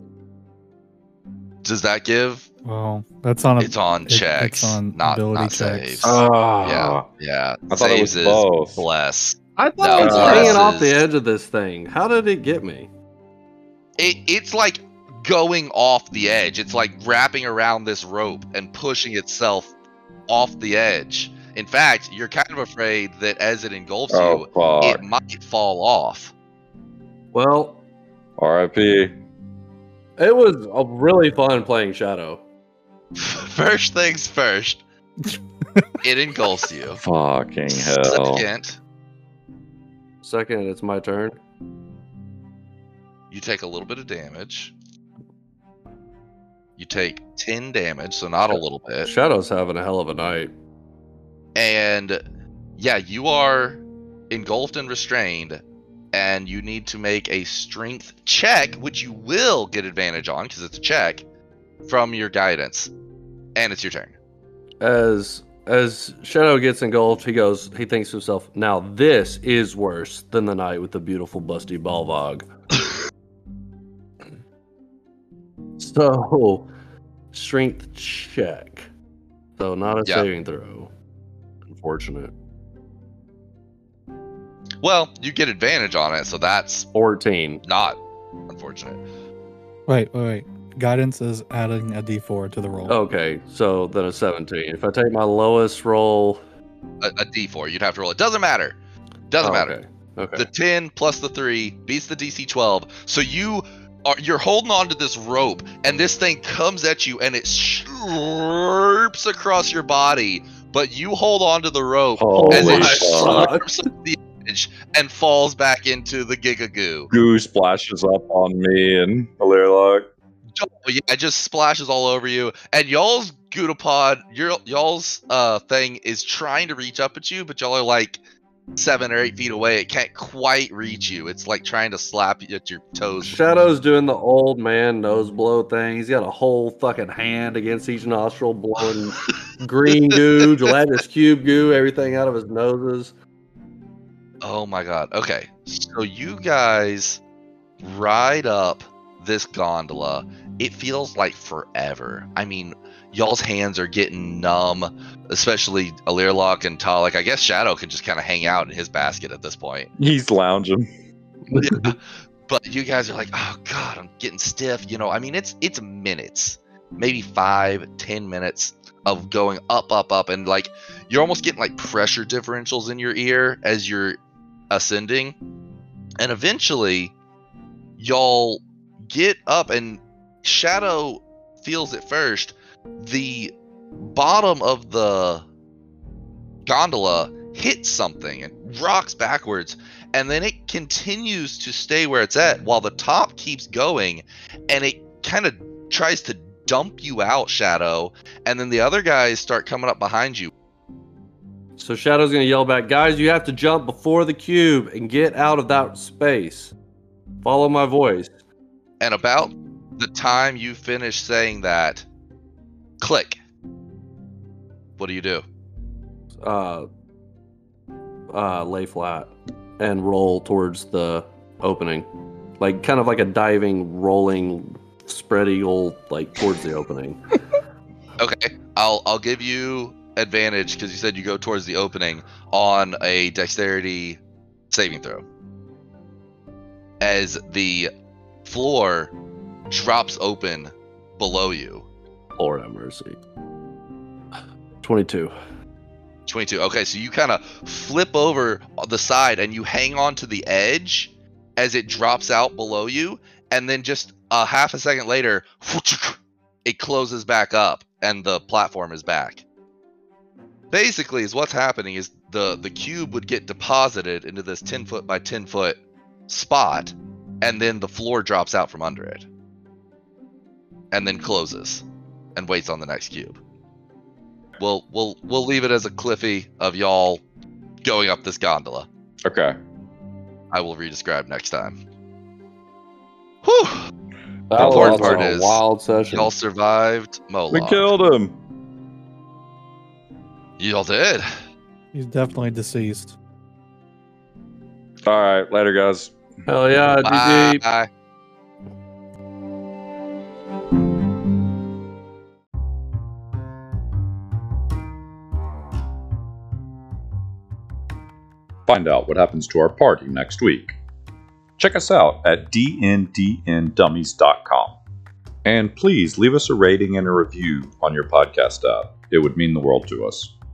Does that give? Well, that's on a. It's on checks, it's on not ability checks. saves. Oh. Yeah. I thought it was Saves is both. bless. I thought No, I was bless hanging off the is- edge of this thing. How did it get me? It's like going off the edge. It's like wrapping around this rope and pushing itself off the edge. In fact, you're kind of afraid that as it engulfs Oh, you, fuck. it might fall off. Well, R.I.P. it was really fun playing Shadow. First things first, it engulfs you. Fucking hell. Second, it's my turn. You take a little bit of damage. You take 10 damage, so not a little bit. Shadow's having a hell of a night. And yeah, you are engulfed and restrained, and you need to make a strength check, which you will get advantage on because it's a check from your guidance. And it's your turn. As Shadow gets engulfed, he thinks to himself, now this is worse than the night with the beautiful busty Balvog. So, strength check. So, not a Yeah. saving throw. Unfortunate. Well, you get advantage on it, so that's 14. not unfortunate. Wait. Guidance is adding a D4 to the roll. Okay, so then a 17. If I take my lowest roll. A D4, you'd have to roll. It doesn't matter. Doesn't matter. Okay. The 10 plus the 3 beats the DC 12. So you're holding on to this rope, and this thing comes at you, and it slurps across your body. But you hold on to the rope as Holy it fuck. slurps up the edge and falls back into the gigagoo. Goo splashes up on me and Alirlock. Oh, yeah, it just splashes all over you, and y'all's Gudapod, y'all's thing is trying to reach up at you, but y'all are like 7 or 8 feet away. It can't quite reach you. It's like trying to slap you at your toes. Shadow's doing the old man nose blow thing. He's got a whole fucking hand against each nostril, blowing green goo, gelatinous cube goo, everything out of his noses. Oh my god. Okay, so you guys ride up this gondola. It feels like forever. I mean, y'all's hands are getting numb, especially Alirlock and Talik. I guess Shadow can just kind of hang out in his basket at this point. He's lounging. Yeah. But you guys are like, oh god, I'm getting stiff. You know, I mean, it's minutes, maybe 5-10 minutes of going up, and like you're almost getting like pressure differentials in your ear as you're ascending, and eventually y'all get up, and Shadow feels it first. The bottom of the gondola hits something and rocks backwards, and then it continues to stay where it's at while the top keeps going, and it kind of tries to dump you out, Shadow, and then the other guys start coming up behind you. So Shadow's gonna yell back, guys, you have to jump before the cube and get out of that space. Follow my voice. And about the time you finish saying that, click. What do you do? Lay flat and roll towards the opening, like kind of like a diving, rolling, spread eagle, like towards the opening. Okay, I'll give you advantage because you said you go towards the opening on a dexterity saving throw. As the floor drops open below you. Lord have mercy. 22. 22. Okay, so you kind of flip over the side and you hang on to the edge, as it drops out below you, and then just a half a second later, it closes back up, and the platform is back. Basically, is what's happening is the cube would get deposited into this 10-foot by 10-foot spot, and then the floor drops out from under it, and then closes, and waits on the next cube. We'll leave it as a Cliffy of y'all going up this gondola. Okay. I will re-describe next time. Whew! That The important was part a is wild session. y'all survived Moloch. We killed him. Y'all did. He's definitely deceased. All right. Later, guys. Hell yeah, GG. Bye. Find out what happens to our party next week. Check us out at dndndummies.com. And please leave us a rating and a review on your podcast app. It would mean the world to us.